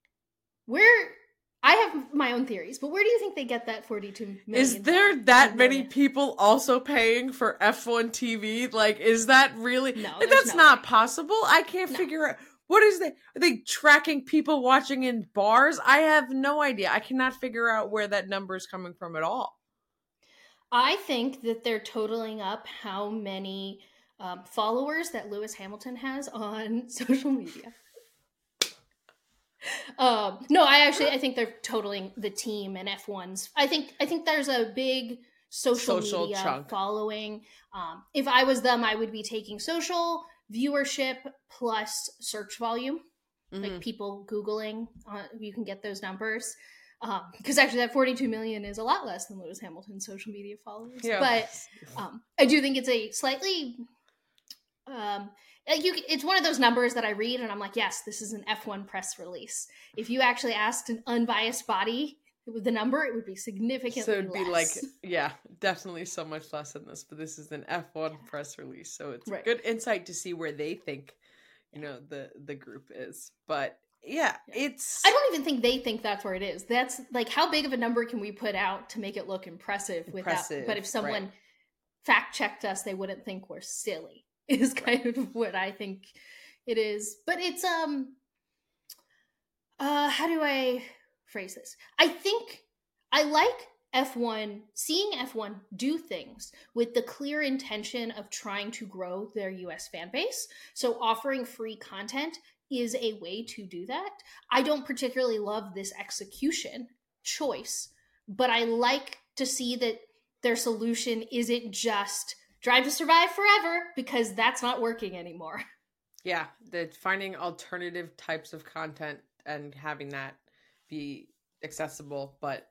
I have my own theories, but where do you think they get that 42 million? Is there that many people also paying for F1 TV? Like, is that really? No, that's not possible. I can't figure out. What is that? Are they tracking people watching in bars? I have no idea. I cannot figure out where that number is coming from at all. I think that they're totaling up how many followers that Lewis Hamilton has on social media. No, I think they're totaling the team and F1's. I think there's a big social media chunk. Following. If I was them, I would be taking social viewership plus search volume, like people Googling. You can get those numbers. Because actually that 42 million is a lot less than Lewis Hamilton's social media followers. Yeah. But I do think it's a slightly... it's one of those numbers that I read and I'm like, yes, this is an F1 press release. If you actually asked an unbiased body with the number, it would be significantly less. So it'd be like, yeah, definitely so much less than this, but this is an F1 press release. So it's a good insight to see where they think, the group is. But Yeah, it's. I don't even think they think that's where it is. That's like, how big of a number can we put out to make it look impressive without? But if someone fact checked us, they wouldn't think we're silly. Is kind of what I think it is. But it's how do I phrase this? I think I like F1, seeing F1 do things with the clear intention of trying to grow their US fan base. So offering free content is a way to do that. I don't particularly love this execution choice, but I like to see that their solution isn't just Drive to Survive forever, because that's not working anymore. Yeah, finding alternative types of content and having that be accessible, but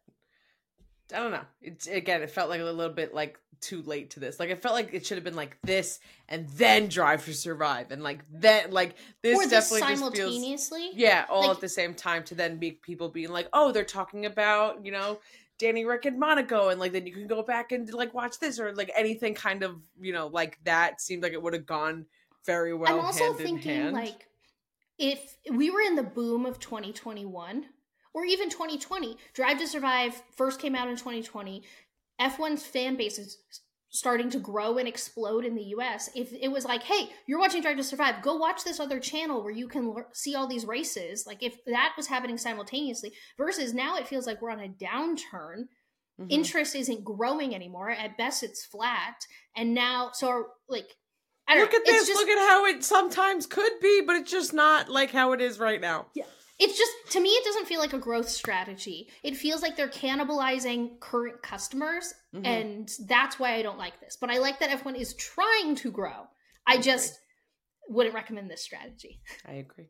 I don't know. It felt like a little bit like too late to this. Like, it felt like it should have been like this and then Drive to Survive, and like then like this, or definitely this simultaneously. Feels, all at the same time, to then be people being like, oh, they're talking about, you know, Danny Rick and Monaco, and like then you can go back and like watch this, or like anything kind of, you know, like that seemed like it would have gone very well. I'm also thinking like, if we were in the boom of 2021 or even 2020, Drive to Survive first came out in 2020, F1's fan base is starting to grow and explode in the US. If it was like, hey, you're watching Drive to Survive, go watch this other channel where you can see all these races. Like, if that was happening simultaneously, versus now it feels like we're on a downturn. Mm-hmm. Interest isn't growing anymore. At best, it's flat. And now, so like, I don't look at this. Look at how it sometimes could be, but it's just not like how it is right now. Yeah. It's just, to me, it doesn't feel like a growth strategy. It feels like they're cannibalizing current customers, mm-hmm. and that's why I don't like this. But I like that F1 is trying to grow. I just wouldn't recommend this strategy. I agree.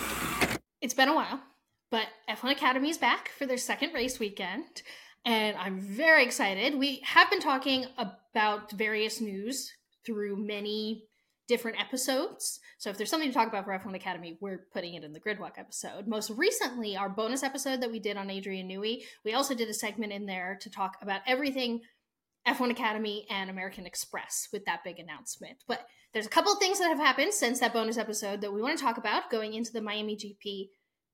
It's been a while, but F1 Academy is back for their second race weekend, and I'm very excited. We have been talking about various news through many different episodes. So if there's something to talk about for F1 Academy, we're putting it in the Gridwalk episode. Most recently, our bonus episode that we did on Adrian Newey, we also did a segment in there to talk about everything F1 Academy and American Express with that big announcement. But there's a couple of things that have happened since that bonus episode that we want to talk about going into the Miami GP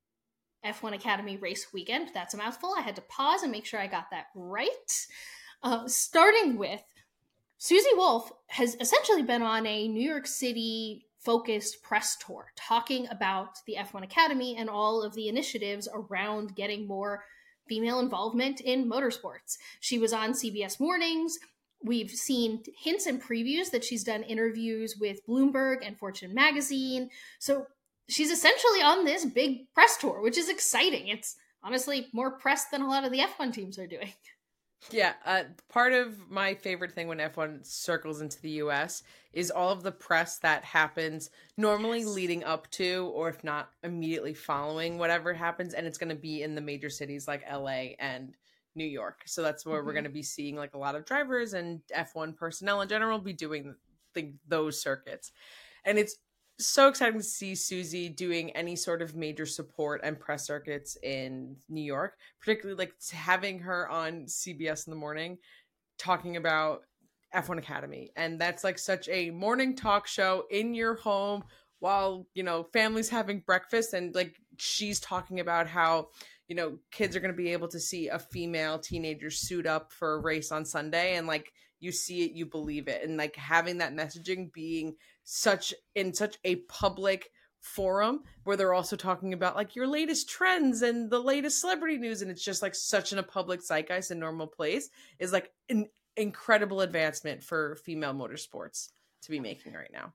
F1 Academy race weekend. That's a mouthful. I had to pause and make sure I got that right. Starting with Susie Wolff has essentially been on a New York City focused press tour talking about the F1 Academy and all of the initiatives around getting more female involvement in motorsports. She was on CBS Mornings. We've seen hints and previews that she's done interviews with Bloomberg and Fortune Magazine. So she's essentially on this big press tour, which is exciting. It's honestly more press than a lot of the F1 teams are doing. Yeah, part of my favorite thing when F1 circles into the US is all of the press that happens normally leading up to, or if not immediately following whatever happens, and it's going to be in the major cities like LA and New York. So that's where we're going to be seeing like a lot of drivers and F1 personnel in general be doing those circuits. And it's so exciting to see Susie doing any sort of major support and press circuits in New York, particularly like having her on CBS in the morning talking about F1 Academy. And that's like such a morning talk show in your home while, you know, family's having breakfast, and like she's talking about how, you know, kids are going to be able to see a female teenager suit up for a race on Sunday, and like you see it, you believe it. And like having that messaging being such a public forum where they're also talking about like your latest trends and the latest celebrity news, and it's just like such in a public zeitgeist and normal place, is like an incredible advancement for female motorsports to be making right now.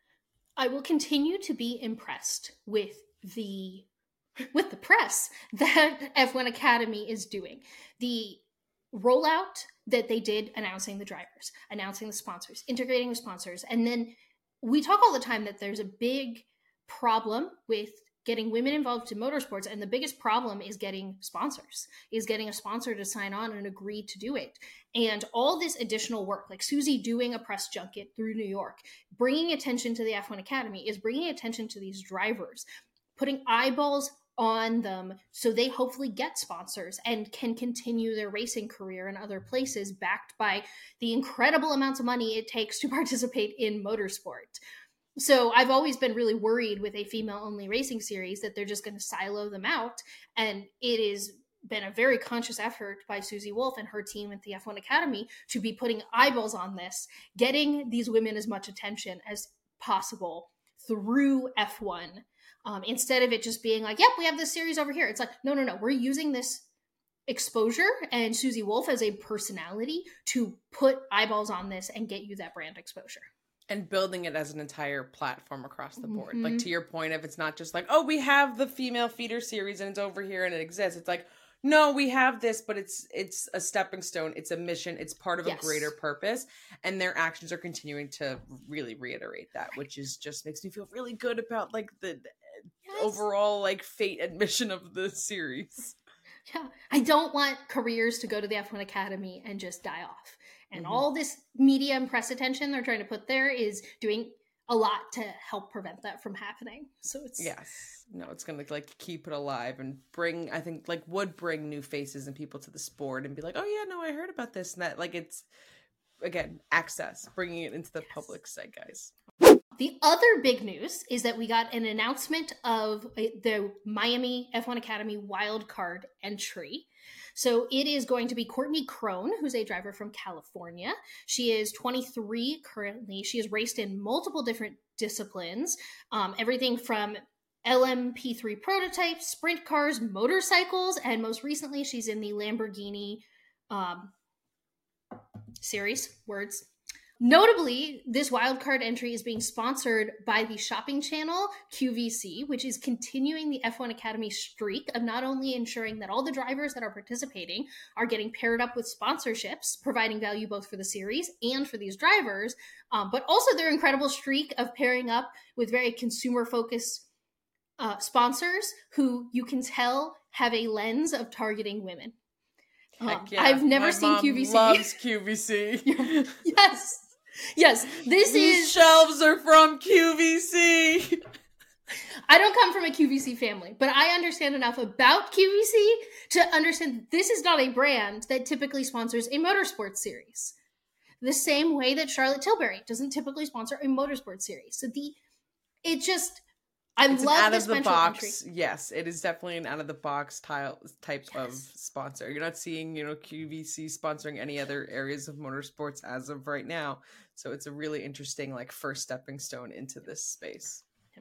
I will continue to be impressed with the press that F1 Academy is doing. The rollout that they did, announcing the drivers, announcing the sponsors, integrating the sponsors. And then we talk all the time that there's a big problem with getting women involved in motorsports. And the biggest problem is getting sponsors, is getting a sponsor to sign on and agree to do it. And all this additional work, like Susie doing a press junket through New York, bringing attention to the F1 Academy, is bringing attention to these drivers, putting eyeballs on them so they hopefully get sponsors and can continue their racing career in other places, backed by the incredible amounts of money it takes to participate in motorsport. So I've always been really worried with a female-only racing series that they're just going to silo them out, and it has been a very conscious effort by Susie Wolf and her team at the F1 Academy to be putting eyeballs on this, getting these women as much attention as possible through F1, instead of it just being like, yep, we have this series over here. It's like, no, we're using this exposure and Susie Wolf as a personality to put eyeballs on this and get you that brand exposure. And building it as an entire platform across the board. Like, to your point, if it's not just like, oh, we have the female feeder series and it's over here and it exists. It's like, no, we have this, but it's a stepping stone. It's a mission. It's part of a greater purpose. And their actions are continuing to really reiterate that, which is just makes me feel really good about like the overall like fate and mission of the series. Yeah. I don't want careers to go to the F1 Academy and just die off. And all this media and press attention they're trying to put there is doing a lot to help prevent that from happening. So it's it's gonna like keep it alive and bring, I think, like would bring new faces and people to the sport and be like, oh yeah, no, I heard about this and that. Like, it's again access, bringing it into the public zeitgeist. The other big news is that we got an announcement of the Miami F1 Academy wildcard entry. So it is going to be Courtney Crone, who's a driver from California. She is 23 currently. She has raced in multiple different disciplines, everything from LMP3 prototypes, sprint cars, motorcycles, and most recently she's in the Lamborghini series, words. Notably, this wildcard entry is being sponsored by the shopping channel QVC, which is continuing the F1 Academy streak of not only ensuring that all the drivers that are participating are getting paired up with sponsorships, providing value both for the series and for these drivers, but also their incredible streak of pairing up with very consumer-focused sponsors who you can tell have a lens of targeting women. Heck yeah. I've never My seen mom QVC. Loves QVC. Yes, These shelves are from QVC. I don't come from a QVC family, but I understand enough about QVC to understand this is not a brand that typically sponsors a motorsports series. The same way that Charlotte Tilbury doesn't typically sponsor a motorsports series. So I love this out of the box. entry. Yes, it is definitely an out of the box type of sponsor. You're not seeing, QVC sponsoring any other areas of motorsports as of right now. So it's a really interesting like first stepping stone into this space.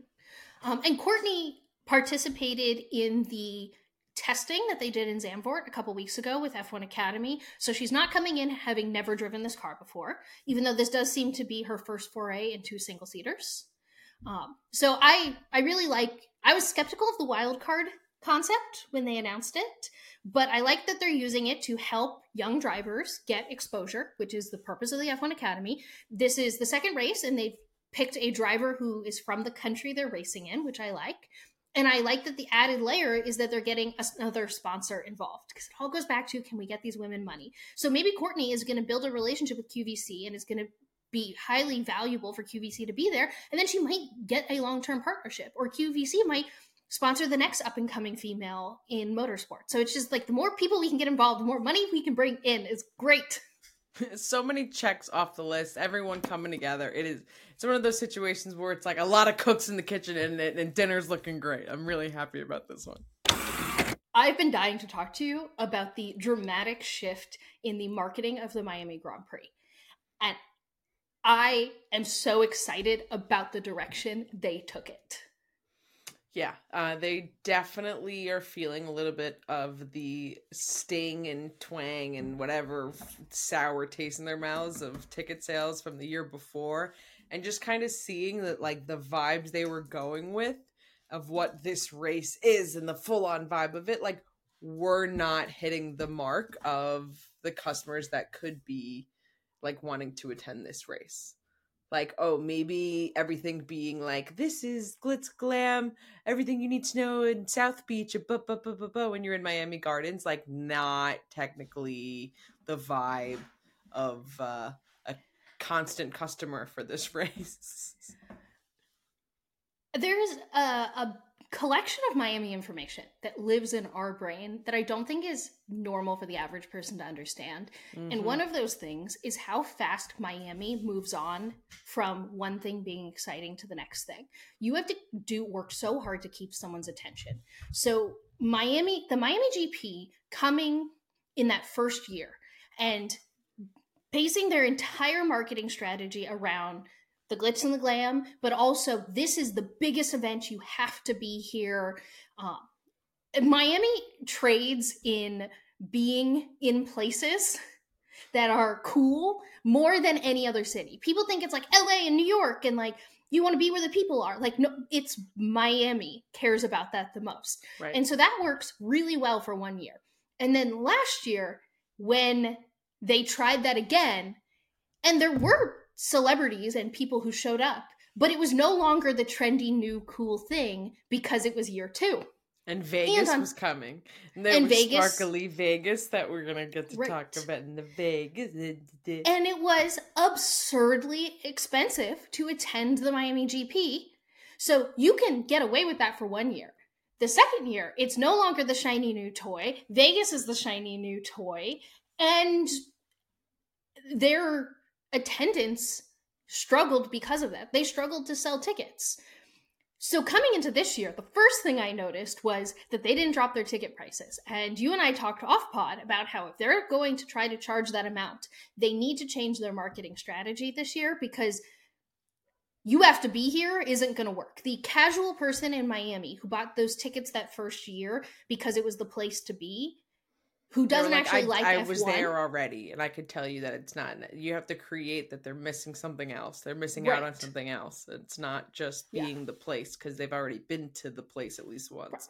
And Courtney participated in the testing that they did in Zandvoort a couple weeks ago with F1 Academy. So she's not coming in having never driven this car before, even though this does seem to be her first foray into single seaters. So I really I was skeptical of the wild card concept when they announced it, but I like that they're using it to help young drivers get exposure, which is the purpose of the F1 Academy. This is the second race, and they've picked a driver who is from the country they're racing in, which I like. And I like that the added layer is that they're getting another sponsor involved, because it all goes back to, can we get these women money? So maybe Courtney is going to build a relationship with QVC and is going to be highly valuable for QVC to be there. And then she might get a long-term partnership, or QVC might sponsor the next up-and-coming female in motorsport. So it's just like the more people we can get involved, the more money we can bring in is great. So many checks off the list, everyone coming together. It's one of those situations where it's like a lot of cooks in the kitchen and dinner's looking great. I'm really happy about this one. I've been dying to talk to you about the dramatic shift in the marketing of the Miami Grand Prix. And I am so excited about the direction they took it. Yeah, they definitely are feeling a little bit of the sting and twang and whatever sour taste in their mouths of ticket sales from the year before, and just kind of seeing that like the vibes they were going with of what this race is and the full-on vibe of it, like we're not hitting the mark of the customers that could be like wanting to attend this race. Like, oh, maybe everything being like, this is glitz glam, everything you need to know in South Beach, when you're in Miami Gardens, like not technically the vibe of a constant customer for this race. There's a collection of Miami information that lives in our brain that I don't think is normal for the average person to understand. And one of those things is how fast Miami moves on from one thing being exciting to the next thing. You have to work so hard to keep someone's attention. So the Miami GP coming in that first year and basing their entire marketing strategy around the glitz and the glam, but also this is the biggest event. You have to be here. Miami trades in being in places that are cool more than any other city. People think it's like LA and New York and like you want to be where the people are. Like, no, it's Miami cares about that the most. Right. And so that works really well for 1 year. And then last year, when they tried that again, and there were celebrities and people who showed up, but it was no longer the trendy new cool thing because it was year 2. And Vegas was coming. And there was Vegas, sparkly Vegas that we're going to get to talk about in the Vegas. And it was absurdly expensive to attend the Miami GP. So you can get away with that for 1 year. The second year, it's no longer the shiny new toy. Vegas is the shiny new toy. And their attendance struggled because of that. They struggled to sell tickets. So coming into this year, the first thing I noticed was that they didn't drop their ticket prices. And you and I talked off pod about how if they're going to try to charge that amount, they need to change their marketing strategy this year because you have to be here isn't going to work. The casual person in Miami who bought those tickets that first year because it was the place to be, who doesn't actually like F1. I was there already, and I could tell you that it's not. You have to create that they're missing something else. They're missing out on something else. It's not just being the place because they've already been to the place at least once.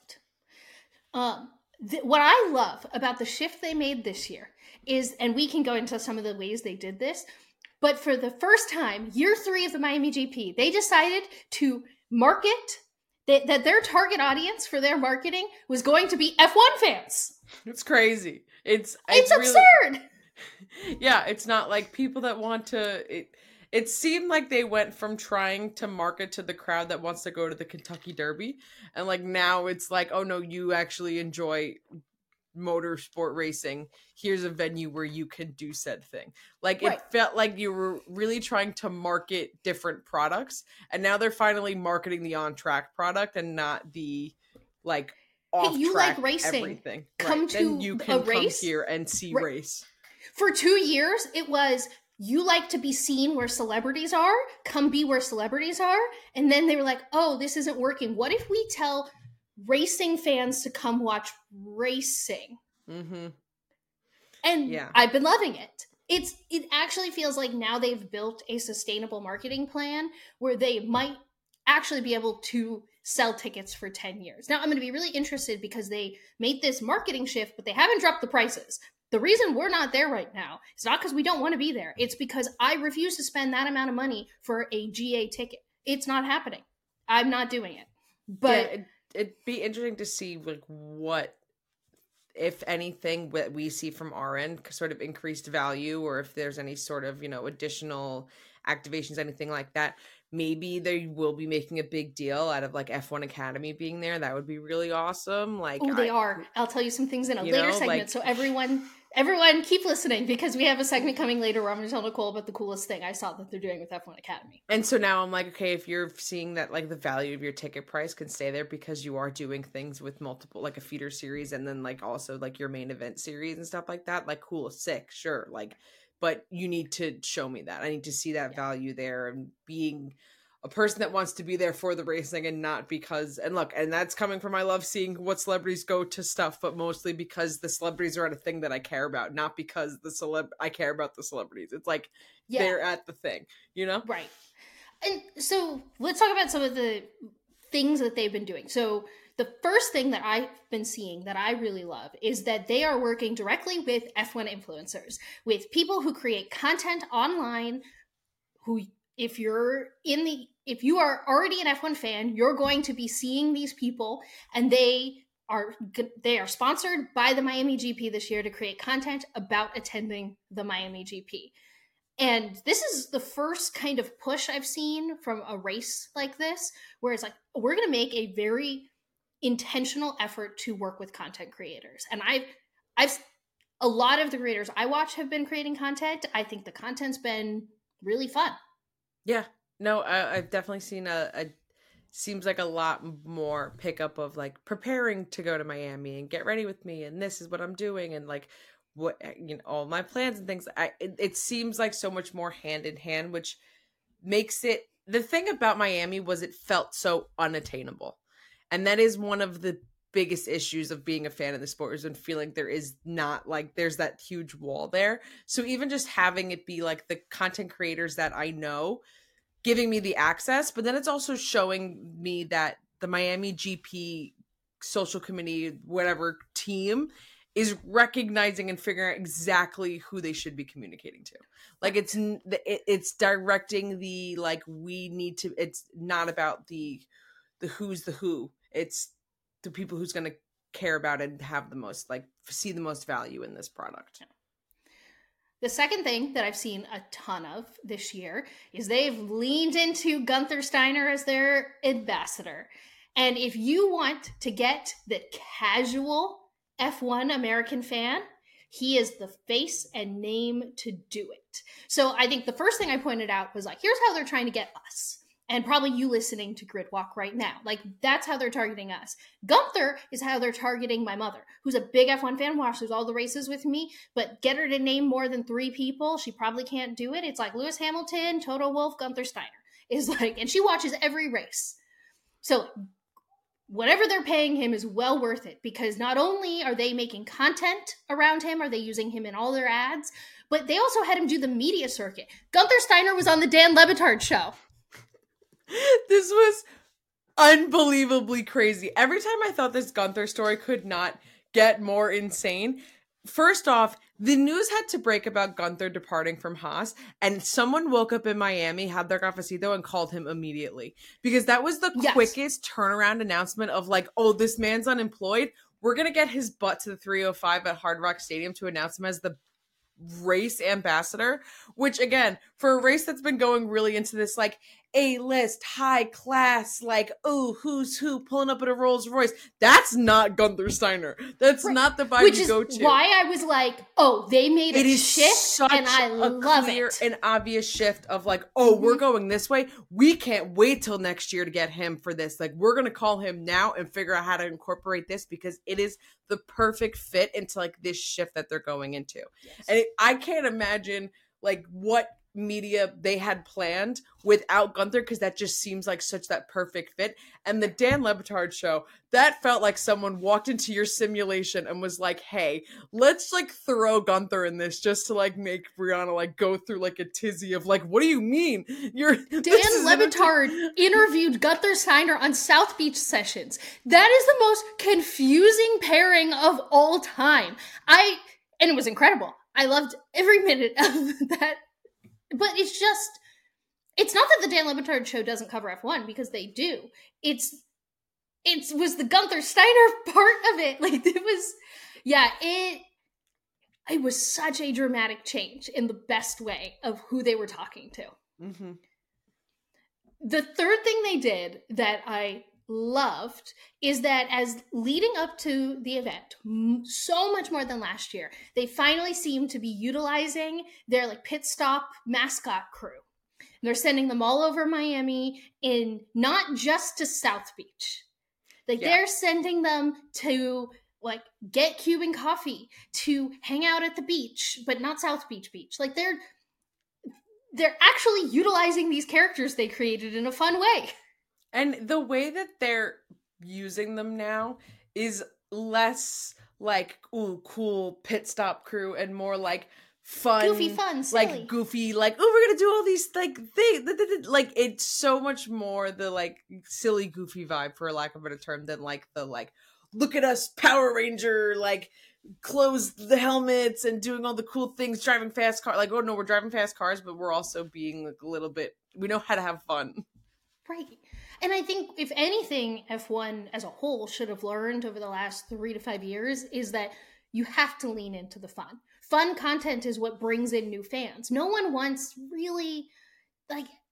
Right. What I love about the shift they made this year is, and we can go into some of the ways they did this, but for the first time, year 3 of the Miami GP, they decided to market that their target audience for their marketing was going to be F1 fans. It's crazy. It's absurd. Yeah, it's not like people that want to. It seemed like they went from trying to market to the crowd that wants to go to the Kentucky Derby, and like now it's like, oh no, you actually enjoy motorsport racing. Here's a venue where you can do said thing. Like it felt like you were really trying to market different products, and now they're finally marketing the on-track product and not the like. Hey, you like racing. Everything. Come to then you can a race come here and see race. For 2 years, it was you like to be seen where celebrities are. Come be where celebrities are. And then they were like, "Oh, this isn't working. What if we tell racing fans to come watch racing?" Mm-hmm. And I've been loving it. It actually feels like now they've built a sustainable marketing plan where they might actually be able to sell tickets for 10 years. Now, I'm going to be really interested because they made this marketing shift, but they haven't dropped the prices. The reason we're not there right now is not because we don't want to be there. It's because I refuse to spend that amount of money for a GA ticket. It's not happening. I'm not doing it. But it'd be interesting to see like what, if anything, what we see from our end sort of increased value, or if there's any sort of, additional activations, anything like that. Maybe they will be making a big deal out of like F1 Academy being there. That would be really awesome. Like, they are. I'll tell you some things in a later segment. So everyone keep listening because we have a segment coming later where I'm going to tell Nicole about the coolest thing I saw that they're doing with F1 Academy. And so now I'm like, okay, if you're seeing that like the value of your ticket price can stay there because you are doing things with multiple, like a feeder series and then like also like your main event series and stuff like that, like cool, sick, sure. Like, but you need to show me that. I need to see that value there and being a person that wants to be there for the racing and not because, and look, and that's coming from, I love seeing what celebrities go to stuff, but mostly because the celebrities are at a thing that I care about, not because I care about the celebrities. It's like, they're at the thing, Right. And so let's talk about some of the things that they've been doing. So the first thing that I've been seeing that I really love is that they are working directly with F1 influencers, with people who create content online, who if you are already an F1 fan, you're going to be seeing these people, and they are sponsored by the Miami GP this year to create content about attending the Miami GP. And this is the first kind of push I've seen from a race like this, where it's like, we're going to make a very intentional effort to work with content creators. And I've a lot of the creators I watch have been creating content. I think the content's been really fun. Yeah. No, I've definitely seen a seems like a lot more pickup of like preparing to go to Miami and get ready with me, and this is what I'm doing, and like what, you know, all my plans and things. It seems like so much more hand in hand, which makes it, the thing about Miami was it felt so unattainable. And that is one of the biggest issues of being a fan of the sport, is when feeling there is not like, there's that huge wall there. So even just having it be like the content creators that I know giving me the access, but then it's also showing me that the Miami GP social committee, whatever team, is recognizing and figuring out exactly who they should be communicating to. Like it's directing the, like, we need to, it's not about the who's the who. It's the people who's going to care about it and have the most, like, see the most value in this product. The second thing that I've seen a ton of this year is they've leaned into Gunther Steiner as their ambassador. And if you want to get the casual F1 American fan, he is the face and name to do it. So I think the first thing I pointed out was like, here's how they're trying to get us. And probably you listening to Gridwalk right now. Like, that's how they're targeting us. Gunther is how they're targeting my mother, who's a big F1 fan, watches all the races with me, but get her to name more than 3 people, she probably can't do it. It's like Lewis Hamilton, Toto Wolff, Gunther Steiner. Is like, and she watches every race. So whatever they're paying him is well worth it, because not only are they making content around him, are they using him in all their ads, but they also had him do the media circuit. Gunther Steiner was on the Dan Le Batard show. This was unbelievably crazy. Every time I thought this Gunther story could not get more insane. First off, the news had to break about Gunther departing from Haas, and someone woke up in Miami, had their cafecito, and called him immediately. Because that was the quickest turnaround announcement of like, oh, this man's unemployed. We're going to get his butt to the 305 at Hard Rock Stadium to announce him as the race ambassador, which again, for a race that's been going really into this like A-list, high class, like, oh, who's who pulling up in a Rolls Royce, that's not Gunther Steiner. That's not the vibe which you go to. Which is why I was like, oh, they made a shift, and I love it. An obvious shift of like, oh, we're going this way. We can't wait till next year to get him for this. Like, we're going to call him now and figure out how to incorporate this, because it is the perfect fit into like this shift that they're going into. Yes. And I can't imagine like what media they had planned without Gunther, because that just seems like such that perfect fit. And the Dan Le Batard show, that felt like someone walked into your simulation and was like, hey, let's like throw Gunther in this just to like make Brianna like go through like a tizzy of like, what do you mean? Dan Le Batard interviewed Gunther Steiner on South Beach Sessions. That is the most confusing pairing of all time. And it was incredible. I loved every minute of that. But it's not that the Dan Le Batard show doesn't cover F1, because they do. It was the Gunther Steiner part of it. Like, it was, yeah, it was such a dramatic change in the best way of who they were talking to. Mm-hmm. The third thing they did that I loved is that as leading up to the event, so much more than last year, they finally seem to be utilizing their like pit stop mascot crew. They're sending them all over Miami, in not just to South Beach. Like, they're sending them to like get Cuban coffee, to hang out at the beach, but not South Beach Beach. Like, they're actually utilizing these characters they created in a fun way. And the way that they're using them now is less like, ooh, cool pit stop crew, and more like fun, goofy, fun, silly. Like goofy, like, oh, we're gonna do all these like things. Like, it's so much more the like silly, goofy vibe, for lack of a better term, than like the like, look at us, Power Ranger, like close the helmets and doing all the cool things, driving fast cars. Like, oh no, we're driving fast cars, but we're also being like a little bit. We know how to have fun, right? And I think, if anything, F1 as a whole should have learned over the last 3 to 5 years is that you have to lean into the fun. Fun content is what brings in new fans. No one wants really, like,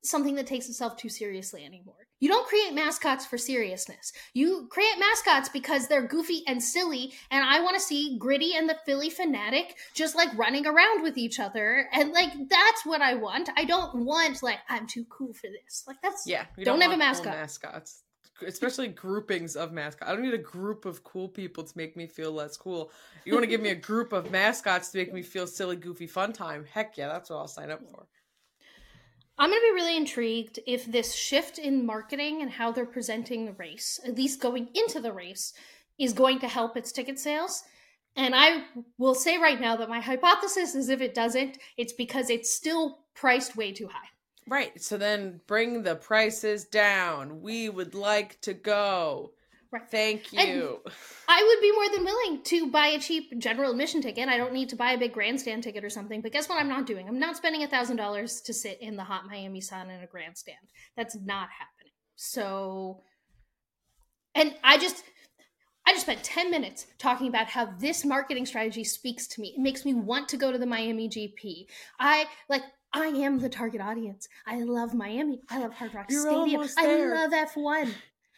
something that takes itself too seriously anymore. You don't create mascots for seriousness. You create mascots because they're goofy and silly, and I want to see Gritty and the Philly Fanatic just like running around with each other, and like that's what I want. I don't want like I'm too cool for this. Like that's we don't have a want mascot. Cool mascots, especially groupings of mascots. I don't need a group of cool people to make me feel less cool. You want to give me a group of mascots to make me feel silly, goofy, fun time? Heck yeah, that's what I'll sign up for. I'm going to be really intrigued if this shift in marketing and how they're presenting the race, at least going into the race, is going to help its ticket sales. And I will say right now that my hypothesis is if it doesn't, it's because it's still priced way too high. Right. So then bring the prices down. We would like to go. Right. Thank you. And I would be more than willing to buy a cheap general admission ticket. I don't need to buy a big grandstand ticket or something. But guess what I'm not doing? I'm not spending $1,000 to sit in the hot Miami sun in a grandstand. That's not happening. So, and I just spent 10 minutes talking about how this marketing strategy speaks to me. It makes me want to go to the Miami GP. I am the target audience. I love Miami. I love Hard Rock Stadium. I love F1.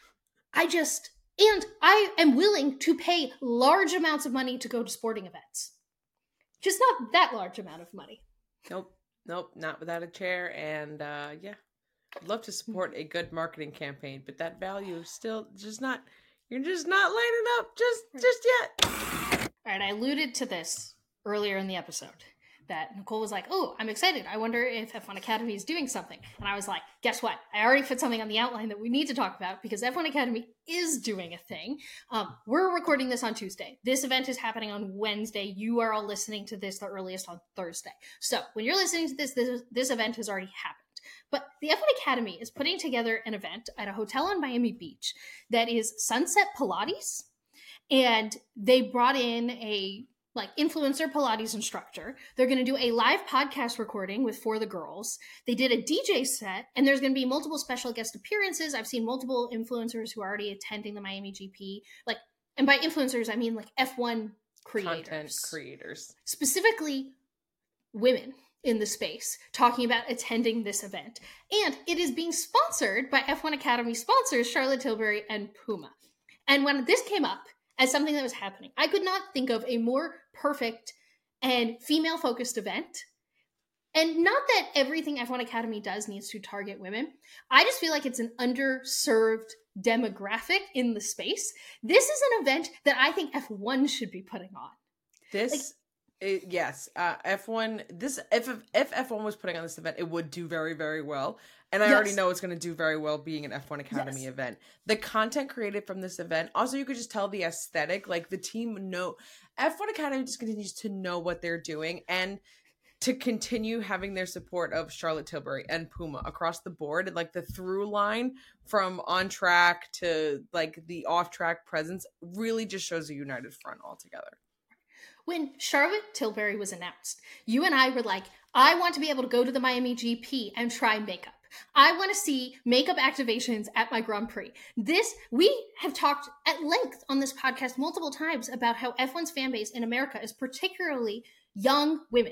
And I am willing to pay large amounts of money to go to sporting events. Just not that large amount of money. Nope, not without a chair. And I'd love to support a good marketing campaign, but that value is still just not, you're just not lining up just yet. All right, I alluded to this earlier in the episode. That Nicole was like, oh, I'm excited. I wonder if F1 Academy is doing something. And I was like, guess what? I already put something on the outline that we need to talk about because F1 Academy is doing a thing. We're recording this on Tuesday. This event is happening on Wednesday. You are all listening to this the earliest on Thursday. So when you're listening to this event has already happened. But the F1 Academy is putting together an event at a hotel on Miami Beach that is Sunset Pilates. And they brought in a influencer Pilates instructor. They're going to do a live podcast recording with For the Girls. They did a DJ set, and there's going to be multiple special guest appearances. I've seen multiple influencers who are already attending the Miami GP. And by influencers, I mean F1 creators. Content creators. Specifically women in the space talking about attending this event. And it is being sponsored by F1 Academy sponsors Charlotte Tilbury and Puma. And when this came up, as something that was happening, I could not think of a more perfect and female-focused event. And not that everything F1 Academy does needs to target women. I just feel like it's an underserved demographic in the space. This is an event that I think F1 should be putting on. Yes, F1. If F1 was putting on this event, it would do very, very well. And I already know it's going to do very well being an F1 Academy event. The content created from this event, also you could just tell the aesthetic, like the team F1 Academy just continues to know what they're doing and to continue having their support of Charlotte Tilbury and Puma across the board. And the through line from on track to the off track presence really just shows a united front altogether. When Charlotte Tilbury was announced, you and I were like, I want to be able to go to the Miami GP and try makeup. I want to see makeup activations at my Grand Prix. We have talked at length on this podcast multiple times about how F1's fan base in America is particularly young women.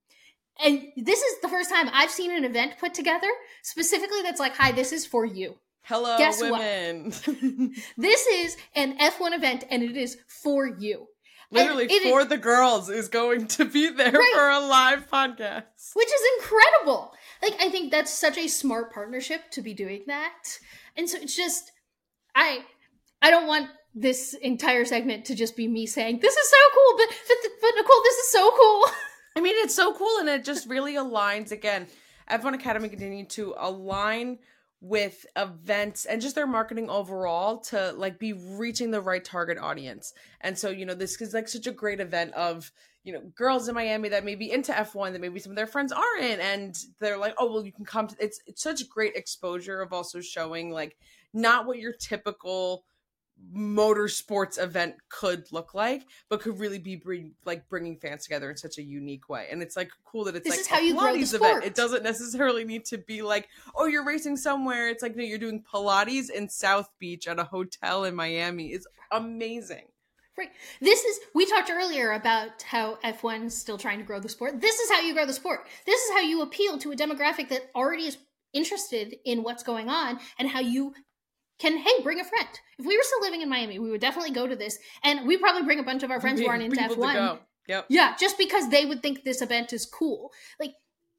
And this is the first time I've seen an event put together specifically that's like, hi, this is for you. Hello, guess women. What? This is an F1 event and it is for you. Literally, For the Girls is going to be there for a live podcast. Which is incredible. I think that's such a smart partnership to be doing that. And so it's just, I don't want this entire segment to just be me saying, this is so cool, but Nicole, this is so cool. I mean, it's so cool, and it just really aligns, again, F1 Academy continuing to align with events and just their marketing overall to be reaching the right target audience. And so, this is such a great event of, girls in Miami that may be into F1 that maybe some of their friends aren't. And they're like, oh, well, you can come to, it's such great exposure of also showing not what your typical motorsports event could look like, but could really be bringing fans together in such a unique way. And it's cool that it's this is how you grow the sport. Event. It doesn't necessarily need to be oh, you're racing somewhere. It's no, you're doing Pilates in South Beach at a hotel in Miami. It's amazing. Right. We talked earlier about how F1 is still trying to grow the sport. This is how you grow the sport. This is how you appeal to a demographic that already is interested in what's going on and how you can, hey, bring a friend. If we were still living in Miami, we would definitely go to this, and we'd probably bring a bunch of our friends who aren't into F1. Yep. Yeah, just because they would think this event is cool. Like,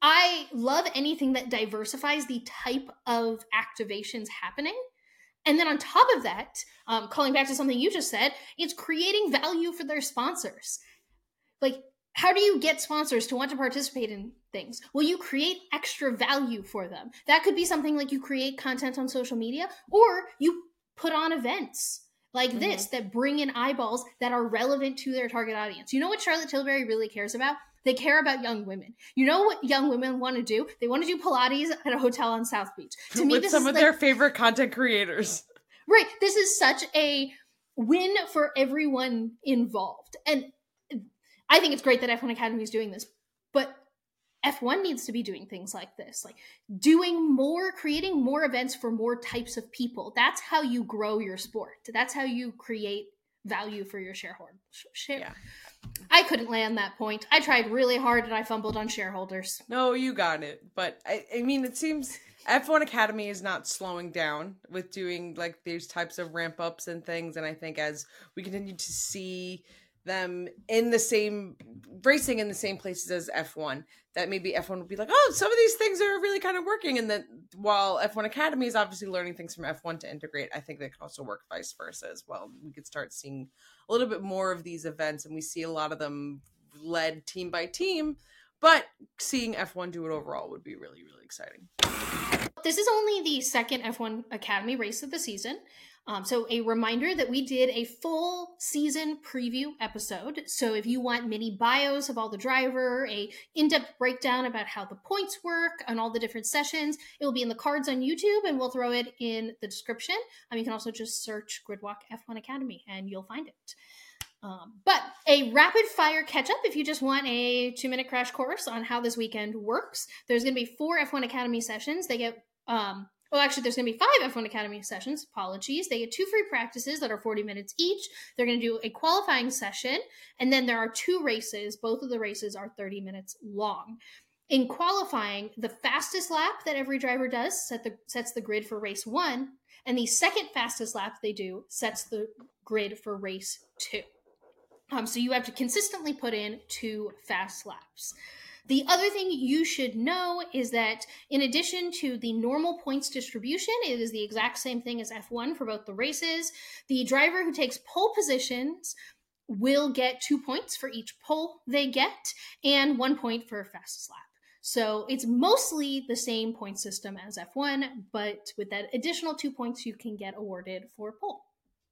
I love anything that diversifies the type of activations happening. And then on top of that, calling back to something you just said, it's creating value for their sponsors. Like, how do you get sponsors to want to participate in things? Well, you create extra value for them. That could be something like you create content on social media, or you put on events like this that bring in eyeballs that are relevant to their target audience. You know what Charlotte Tilbury really cares about? They care about young women. You know what young women want to do? They want to do Pilates at a hotel on South Beach. To me, with this some is of like, their favorite content creators. Right. This is such a win for everyone involved. And I think it's great that F1 Academy is doing this, but F1 needs to be doing things like this, like doing more, creating more events for more types of people. That's how you grow your sport. That's how you create value for your shareholders. Yeah. I couldn't land that point. I tried really hard and I fumbled on shareholders. No, you got it. But I mean, it seems F1 Academy is not slowing down with doing like these types of ramp ups and things. And I think as we continue to see them in the same racing in the same places as F1, that maybe F1 will be like, oh, some of these things are really kind of working. And that while F1 Academy is obviously learning things from F1 to integrate, I think they can also work vice versa as well. We could start seeing a little bit more of these events, and we see a lot of them led team by team, but seeing F1 do it overall would be really, really exciting. This is only the second F1 Academy race of the season. So a reminder that we did a full season preview episode. So if you want mini bios of all the driver, a in-depth breakdown about how the points work and all the different sessions, it will be in the cards on YouTube, and we'll throw it in the description. You can also just search Gridwalk F1 Academy and you'll find it. But a rapid fire catch up if you just want a 2-minute crash course on how this weekend works. There's going to be 4 F1 Academy sessions. They get there's going to be 5 F1 Academy sessions. Apologies. They get 2 free practices that are 40 minutes each. They're going to do a qualifying session, and then there are 2 races. Both of the races are 30 minutes long. In qualifying, the fastest lap that every driver does sets the grid for race 1, and the second fastest lap they do sets the grid for race 2. So you have to consistently put in 2 fast laps. The other thing you should know is that in addition to the normal points distribution, it is the exact same thing as F1 for both the races. The driver who takes pole positions will get 2 points for each pole they get and 1 point for fastest lap. So it's mostly the same point system as F1, but with that additional 2 points you can get awarded for pole.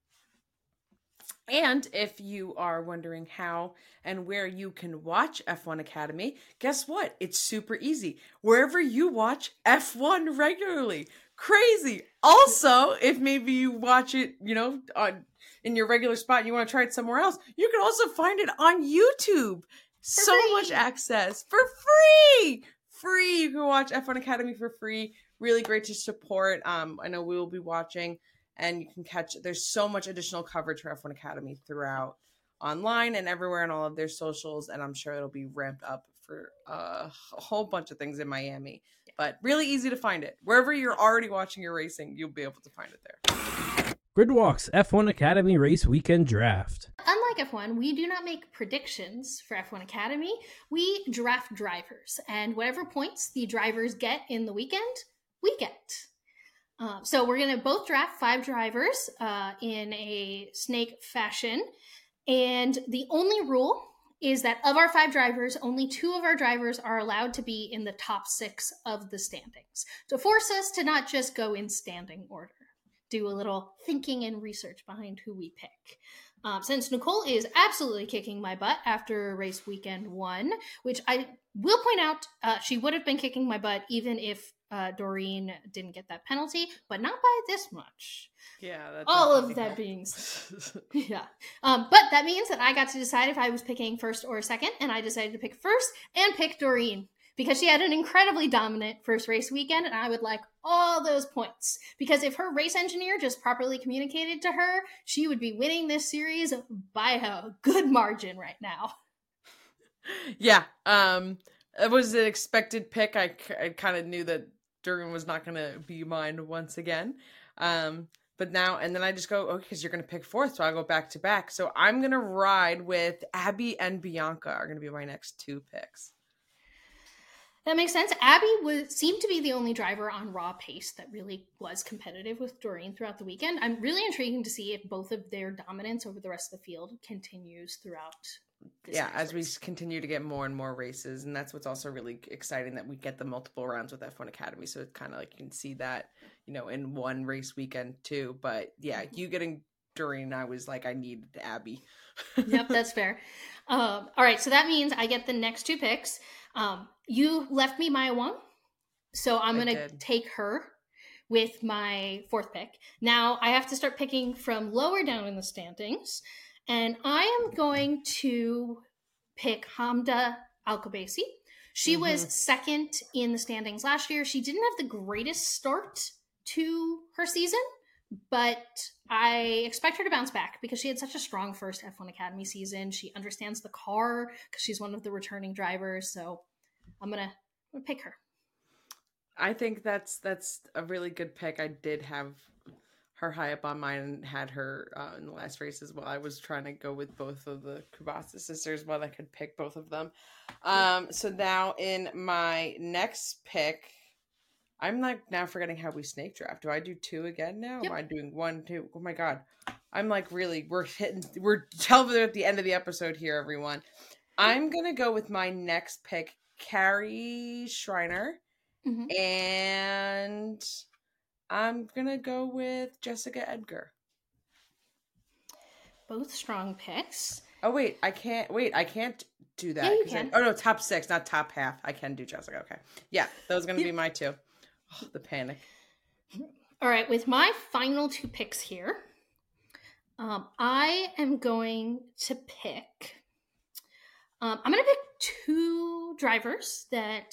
And if you are wondering how and where you can watch F1 Academy, guess what? It's super easy. Wherever you watch F1 regularly. Crazy. Also, if maybe you watch it, in your regular spot and you want to try it somewhere else, you can also find it on YouTube. So much access for free. Free. You can watch F1 Academy for free. Really great to support. I know we will be watching. And you can there's so much additional coverage for F1 Academy throughout online and everywhere on all of their socials. And I'm sure it'll be ramped up for a whole bunch of things in Miami. But really easy to find it. Wherever you're already watching your racing, you'll be able to find it there. Gridwalk's F1 Academy Race Weekend Draft. Unlike F1, we do not make predictions for F1 Academy. We draft drivers. And whatever points the drivers get in the weekend, we get. So we're going to both draft 5 drivers in a snake fashion. And the only rule is that of our 5 drivers, only 2 of our drivers are allowed to be in the top 6 of the standings, to force us to not just go in standing order, do a little thinking and research behind who we pick. Since Nicole is absolutely kicking my butt after race weekend 1, which I will point out, she would have been kicking my butt even if Doreen didn't get that penalty, but not by this much. Yeah. All of that being yeah. But that means that I got to decide if I was picking first or second, and I decided to pick first and pick Doreen because she had an incredibly dominant first race weekend, and I would like all those points. Because if her race engineer just properly communicated to her, she would be winning this series by a good margin right now. Yeah. It was an expected pick. I kind of knew that Duran was not going to be mine once again. But now, and then I just go, okay, because you're going to pick fourth, so I'll go back to back. So I'm going to ride with Abby and Bianca are going to be my next 2 picks. That makes sense. Abby seemed to be the only driver on raw pace that really was competitive with Doreen throughout the weekend. I'm really intrigued to see if both of their dominance over the rest of the field continues throughout this as race. we continue to get more and more races. And that's what's also really exciting, that we get the multiple rounds with F1 Academy. So it's kind of like you can see that, in one race weekend too. But yeah, you getting Doreen, I was like, I needed Abby. Yep, that's fair. All right, so that means I get the next 2 picks. You left me Maya Wong, so I'm going to take her with my 4th pick. Now I have to start picking from lower down in the standings, and I am going to pick Hamda Alkabasi. She was 2nd in the standings last year. She didn't have the greatest start to her season, but I expect her to bounce back because she had such a strong first F1 Academy season. She understands the car because she's one of the returning drivers. So I'm gonna pick her. I think that's a really good pick. I did have her high up on mine and had her in the last race as well. I was trying to go with both of the Kubasa sisters, but I could pick both of them. So now in my next pick, I'm like now forgetting how we snake draft. Do I do 2 again now? Yep. Am I doing 1, 2? Oh my God. I'm like really, we're telling at the end of the episode here, everyone. I'm going to go with my next pick, Carrie Schreiner. And I'm going to go with Jessica Edgar. Both strong picks. Oh, wait, I can't do that. Yeah, you can. Oh, no, top 6, not top half. I can do Jessica. Okay. Yeah, those are going to be my 2. Oh, the panic. All right, with my final 2 picks here, I am going to pick... I'm going to pick 2 drivers that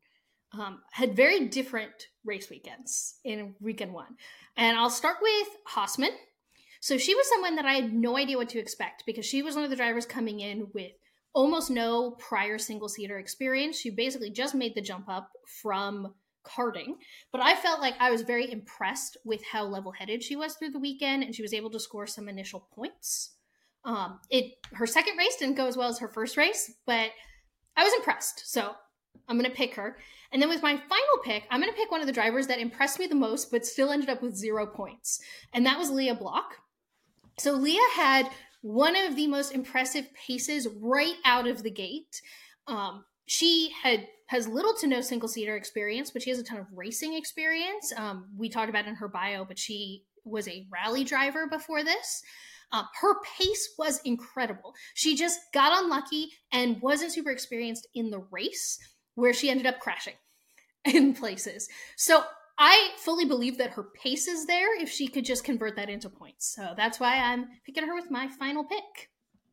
had very different race weekends in weekend 1. And I'll start with Haasman. So she was someone that I had no idea what to expect because she was one of the drivers coming in with almost no prior single-seater experience. She basically just made the jump up from karting, but I felt like I was very impressed with how level-headed she was through the weekend, and she was able to score some initial points. Her second race didn't go as well as her first race, but I was impressed, so I'm going to pick her. And then with my final pick, I'm going to pick one of the drivers that impressed me the most, but still ended up with 0 points, and that was Leah Block. So Leah had one of the most impressive paces right out of the gate. She has little to no single-seater experience, but she has a ton of racing experience. We talked about in her bio, but she was a rally driver before this. Her pace was incredible. She just got unlucky and wasn't super experienced in the race, where she ended up crashing in places. So I fully believe that her pace is there if she could just convert that into points. So that's why I'm picking her with my final pick.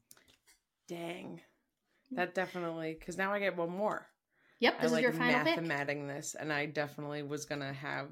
Dang. That definitely, because now I get one more. Yep, this is your final pick. Mathemating this, and I definitely was going to have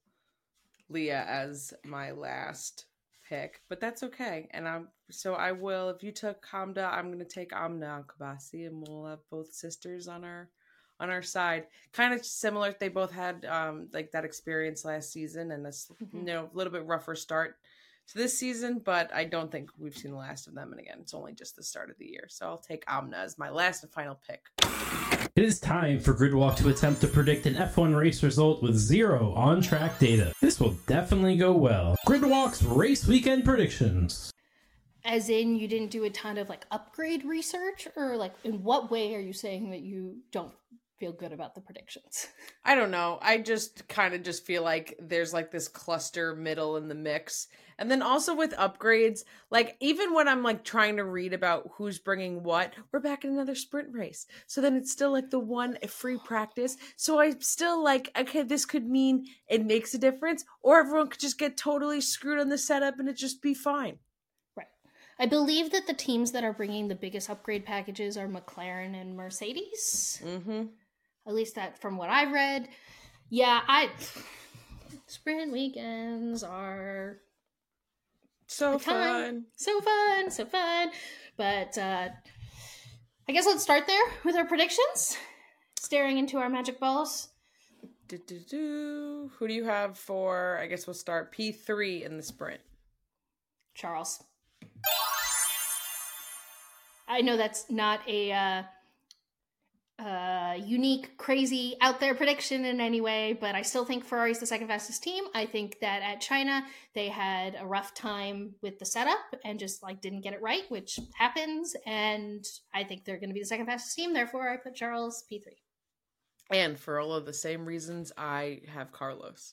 Leah as my last pick, but that's okay. And I will, if you took Hamda, I'm going to take Amna Alkabasi, and we'll have both sisters on our side. Kind of similar. They both had like that experience last season, and a little bit rougher start to this season, but I don't think we've seen the last of them. And again, it's only just the start of the year. So I'll take Amna as my last and final pick. It is time for Gridwalk to attempt to predict an F1 race result with 0 on-track data. This will definitely go well. Gridwalk's race weekend predictions. As in, you didn't do a ton of like upgrade research, or like in what way are you saying that you don't feel good about the predictions? I don't know. I just kind of just feel like there's like this cluster middle in the mix. And then also with upgrades, like even when I'm like trying to read about who's bringing what, we're back in another sprint race. So then it's still like the one free practice. So I'm still like, okay, this could mean it makes a difference, or everyone could just get totally screwed on the setup and it just be fine. Right. I believe that the teams that are bringing the biggest upgrade packages are McLaren and Mercedes. Mm-hmm. At least that from what I've read. Yeah, sprint weekends are so fun. So fun. But I guess let's start there with our predictions. Staring into our magic balls. Who do you have for, I guess we'll start P3 in the sprint? Charles. I know that's not a unique, crazy, out there prediction in any way, but I still think Ferrari's the second fastest team. I think that at China, they had a rough time with the setup and just like didn't get it right, which happens. And I think they're going to be the second fastest team. Therefore, I put Charles P3. And for all of the same reasons, I have Carlos.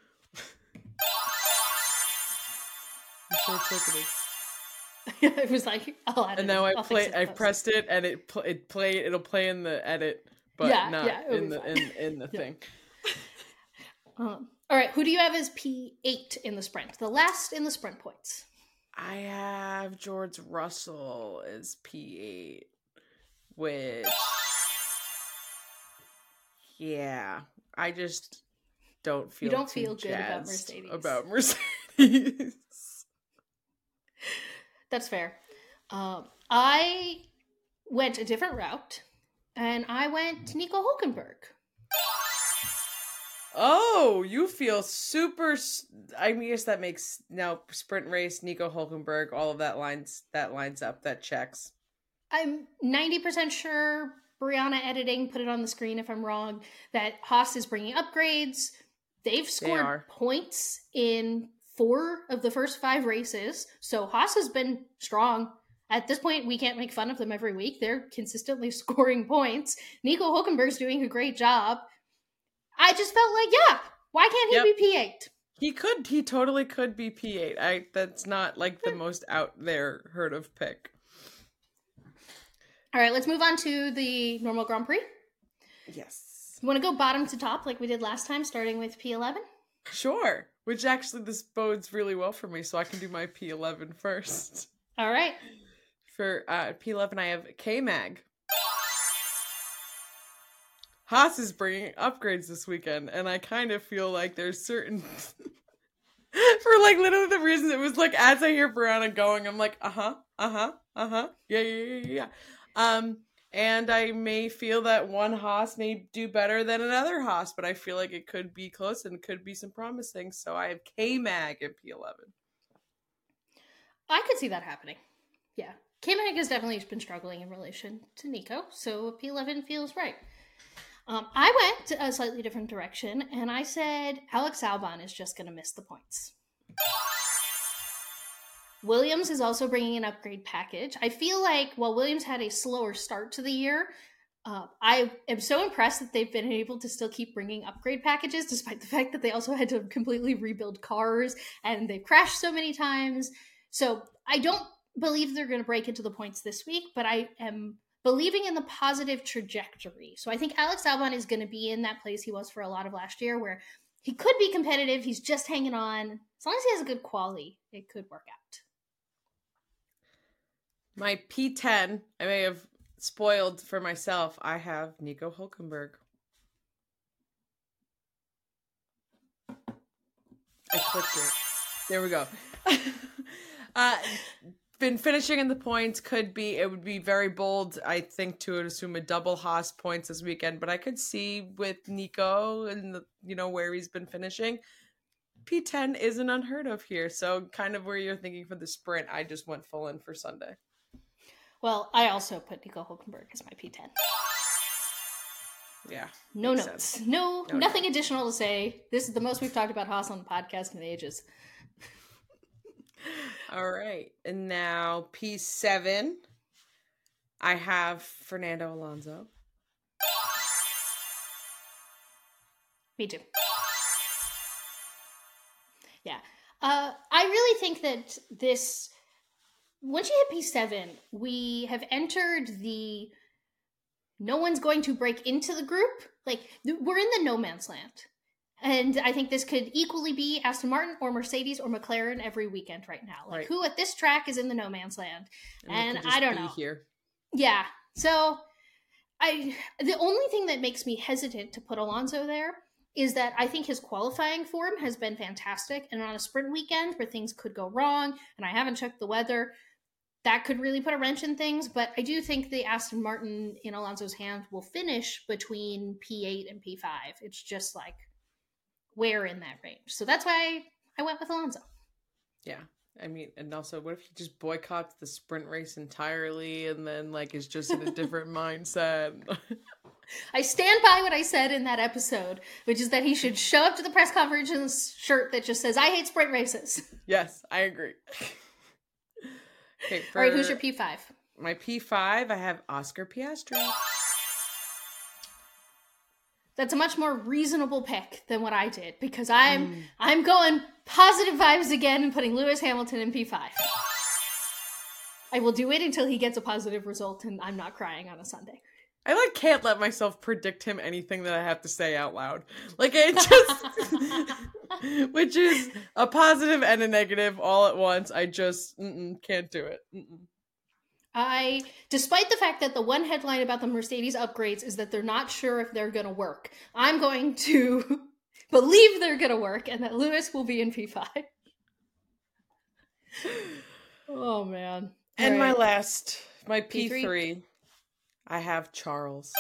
I'm short-circuited. It was like, oh, and now I pressed it, and it'll play in the edit, but not in the thing. All right, who do you have as P8 in the sprint? The last in the sprint points. I have George Russell as P8, which, yeah, I just don't feel. You don't feel good about Mercedes. About Mercedes. That's fair. I went a different route, and I went to Nico Hülkenberg. Oh, you feel super. I guess that makes now sprint race, Nico Hülkenberg, all of that lines up, that checks. I'm 90% sure Brianna editing put it on the screen if I'm wrong, that Haas is bringing upgrades. They've scored points in 4 of the first 5 races. So Haas has been strong. At this point, we can't make fun of them every week. They're consistently scoring points. Nico Hülkenberg's doing a great job. I just felt like, yeah, why can't he be P8? He totally could be P8. That's not like the most out there heard of pick. All right, let's move on to the normal Grand Prix. Yes. You want to go bottom to top like we did last time, starting with P11? Sure. Which actually this bodes really well for me, so I can do my P11 first. All right. For P11, I have K-Mag. Haas is bringing upgrades this weekend, and I kind of feel like there's certain... for like literally the reasons it was like, as I hear Brianna going, I'm like, yeah. And I may feel that one Haas may do better than another Haas, but I feel like it could be close and could be some promising. So I have K-Mag at P11. I could see that happening. Yeah. K-Mag has definitely been struggling in relation to Nico, so P11 feels right. I went a slightly different direction, and I said Alex Albon is just going to miss the points. Williams is also bringing an upgrade package. I feel like while Williams had a slower start to the year, I am so impressed that they've been able to still keep bringing upgrade packages, despite the fact that they also had to completely rebuild cars and they've crashed so many times. So I don't believe they're going to break into the points this week, but I am believing in the positive trajectory. So I think Alex Albon is going to be in that place he was for a lot of last year, where he could be competitive. He's just hanging on. As long as he has a good quality, it could work out. My P10, I may have spoiled for myself. I have Nico Hülkenberg. I clicked it. There we go. Been finishing in the points. It would be very bold, I think, to assume a double Haas points this weekend, but I could see with Nico and where he's been finishing, P10 isn't unheard of here. So kind of where you're thinking for the sprint, I just went full in for Sunday. Well, I also put Nico Hülkenberg as my P10. Yeah. No notes. Sense. Nothing additional to say. This is the most we've talked about Haas on the podcast in ages. All right. And now P7, I have Fernando Alonso. Me too. Yeah. I really think that this... Once you hit P7, we have entered the no one's going to break into the group. Like, we're in the no man's land. And I think this could equally be Aston Martin or Mercedes or McLaren every weekend right now. Like, who at this track is in the no man's land? And I don't know. Here. Yeah. So, the only thing that makes me hesitant to put Alonso there is that I think his qualifying form has been fantastic. And on a sprint weekend where things could go wrong, and I haven't checked the weather, that could really put a wrench in things, but I do think the Aston Martin in Alonso's hand will finish between P8 and P5. It's just like where in that range. So that's why I went with Alonso. Yeah. I mean, and also, what if he just boycotts the sprint race entirely and then, like, is just in a different mindset? I stand by what I said in that episode, which is that he should show up to the press conference in a shirt that just says, I hate sprint races. Yes, I agree. Okay, All right, who's your P5? My P5, I have Oscar Piastri. That's a much more reasonable pick than what I did, because I'm going positive vibes again and putting Lewis Hamilton in P5. I will do it until he gets a positive result and I'm not crying on a Sunday. I like can't let myself predict him anything that I have to say out loud. Like it just, which is a positive and a negative all at once. I just can't do it. Despite the fact that the one headline about the Mercedes upgrades is that they're not sure if they're going to work, I'm going to believe they're going to work and that Lewis will be in P5. Oh man. And right. my P3. I have Charles.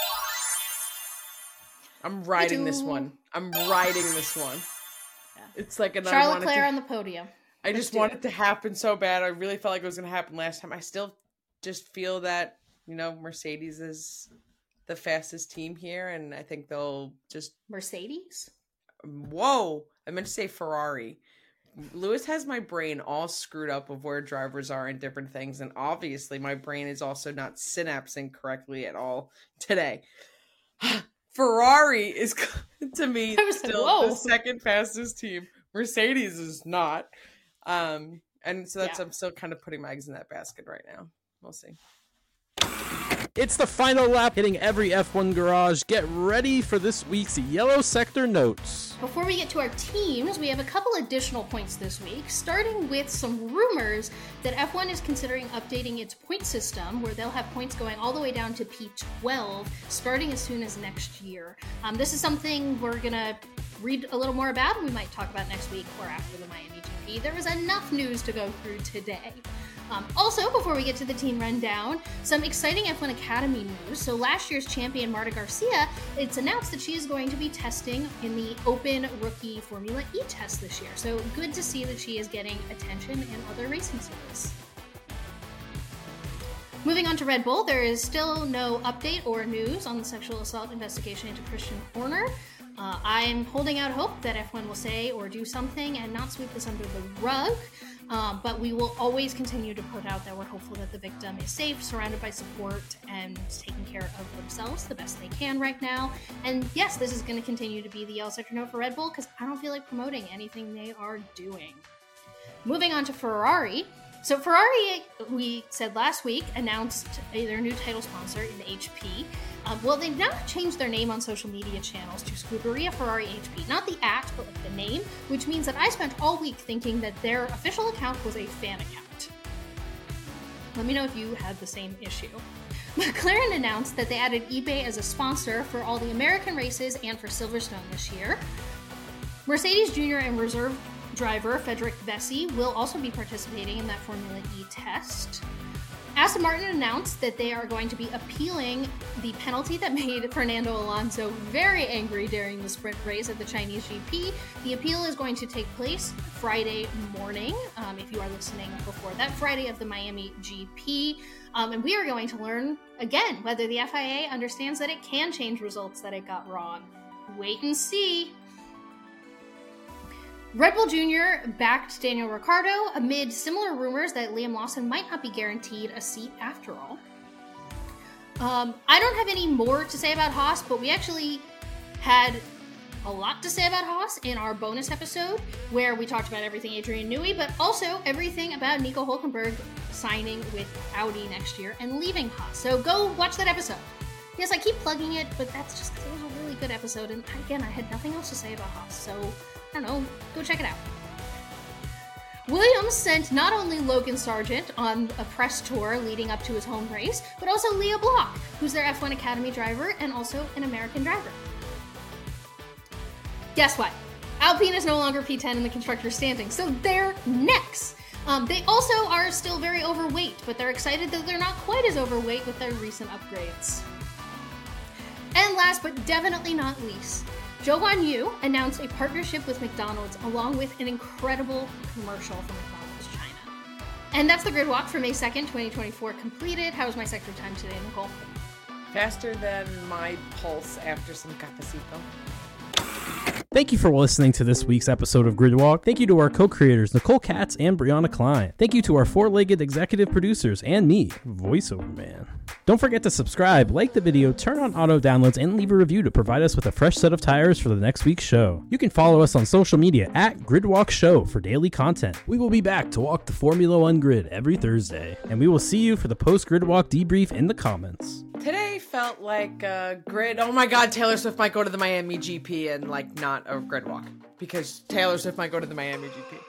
I'm riding this one. Yeah. It's like Charles Leclerc on the podium. I just want it to happen so bad. I really felt like it was going to happen last time. I still just feel that, Mercedes is the fastest team here, and I think they'll just... Mercedes? Whoa! I meant to say Ferrari. Lewis has my brain all screwed up of where drivers are in different things, and obviously my brain is also not synapsing correctly at all today. Ferrari is, to me, still the second fastest team. Mercedes is not. And so I'm still kind of putting my eggs in that basket right now. We'll see. It's the final lap, hitting every F1 garage. Get ready for this week's Yellow Sector Notes. Before we get to our teams, we have a couple additional points this week, starting with some rumors that F1 is considering updating its point system, where they'll have points going all the way down to P12, starting as soon as next year. This is something we're going to read a little more about, and we might talk about next week or after the Miami GP. There was enough news to go through today. Also, before we get to the team rundown, some exciting F1 Academy news. So last year's champion, Marta Garcia, it's announced that she is going to be testing in the Open Rookie Formula E test this year. So good to see that she is getting attention in other racing series. Moving on to Red Bull, there is still no update or news on the sexual assault investigation into Christian Horner. I'm holding out hope that F1 will say or do something and not sweep this under the rug. But we will always continue to put out that we're hopeful that the victim is safe, surrounded by support, and taking care of themselves the best they can right now. And yes, this is going to continue to be the Yellow Sector Note for Red Bull because I don't feel like promoting anything they are doing. Moving on to Ferrari. So Ferrari, we said last week, announced their new title sponsor in HP. Well, they've now changed their name on social media channels to Scuderia Ferrari HP. Not the @ but like the name, which means that I spent all week thinking that their official account was a fan account. Let me know if you had the same issue. McLaren announced that they added eBay as a sponsor for all the American races and for Silverstone this year. Mercedes Junior and reserve driver Frederic Vessi will also be participating in that Formula E test. Aston Martin announced that they are going to be appealing the penalty that made Fernando Alonso very angry during the sprint race at the Chinese GP. The appeal is going to take place Friday morning, if you are listening before that, Friday of the Miami GP. And we are going to learn, again, whether the FIA understands that it can change results that it got wrong. Wait and see. Red Bull Jr. backed Daniel Ricciardo amid similar rumors that Liam Lawson might not be guaranteed a seat after all. I don't have any more to say about Haas, but we actually had a lot to say about Haas in our bonus episode where we talked about everything Adrian Newey, but also everything about Nico Hülkenberg signing with Audi next year and leaving Haas. So go watch that episode. Yes, I keep plugging it, but that's just because it was a really good episode. And again, I had nothing else to say about Haas, so I don't know, go check it out. Williams sent not only Logan Sargent on a press tour leading up to his home race, but also Leah Block, who's their F1 Academy driver and also an American driver. Guess what? Alpine is no longer P10 in the constructors' standings, so they're next. They also are still very overweight, but they're excited that they're not quite as overweight with their recent upgrades. And last but definitely not least, Zhou Guanyu announced a partnership with McDonald's along with an incredible commercial from McDonald's China. And that's the grid walk for May 2nd, 2024 completed. How was my sector time today, Nicole? Faster than my pulse after some cafecito. Thank you for listening to this week's episode of Gridwalk. Thank you to our co-creators, Nicole Katz and Brianna Klein. Thank you to our four-legged executive producers and me, voiceover man. Don't forget to subscribe, like the video, turn on auto downloads, and leave a review to provide us with a fresh set of tires for the next week's show. You can follow us on social media at Gridwalk Show for daily content. We will be back to walk the Formula One grid every Thursday, and we will see you for the post-Gridwalk debrief in the comments. Today felt like a grid. Oh my god, Taylor Swift might go to the Miami GP and like not a grid walk because Taylor Swift might go to the Miami GP.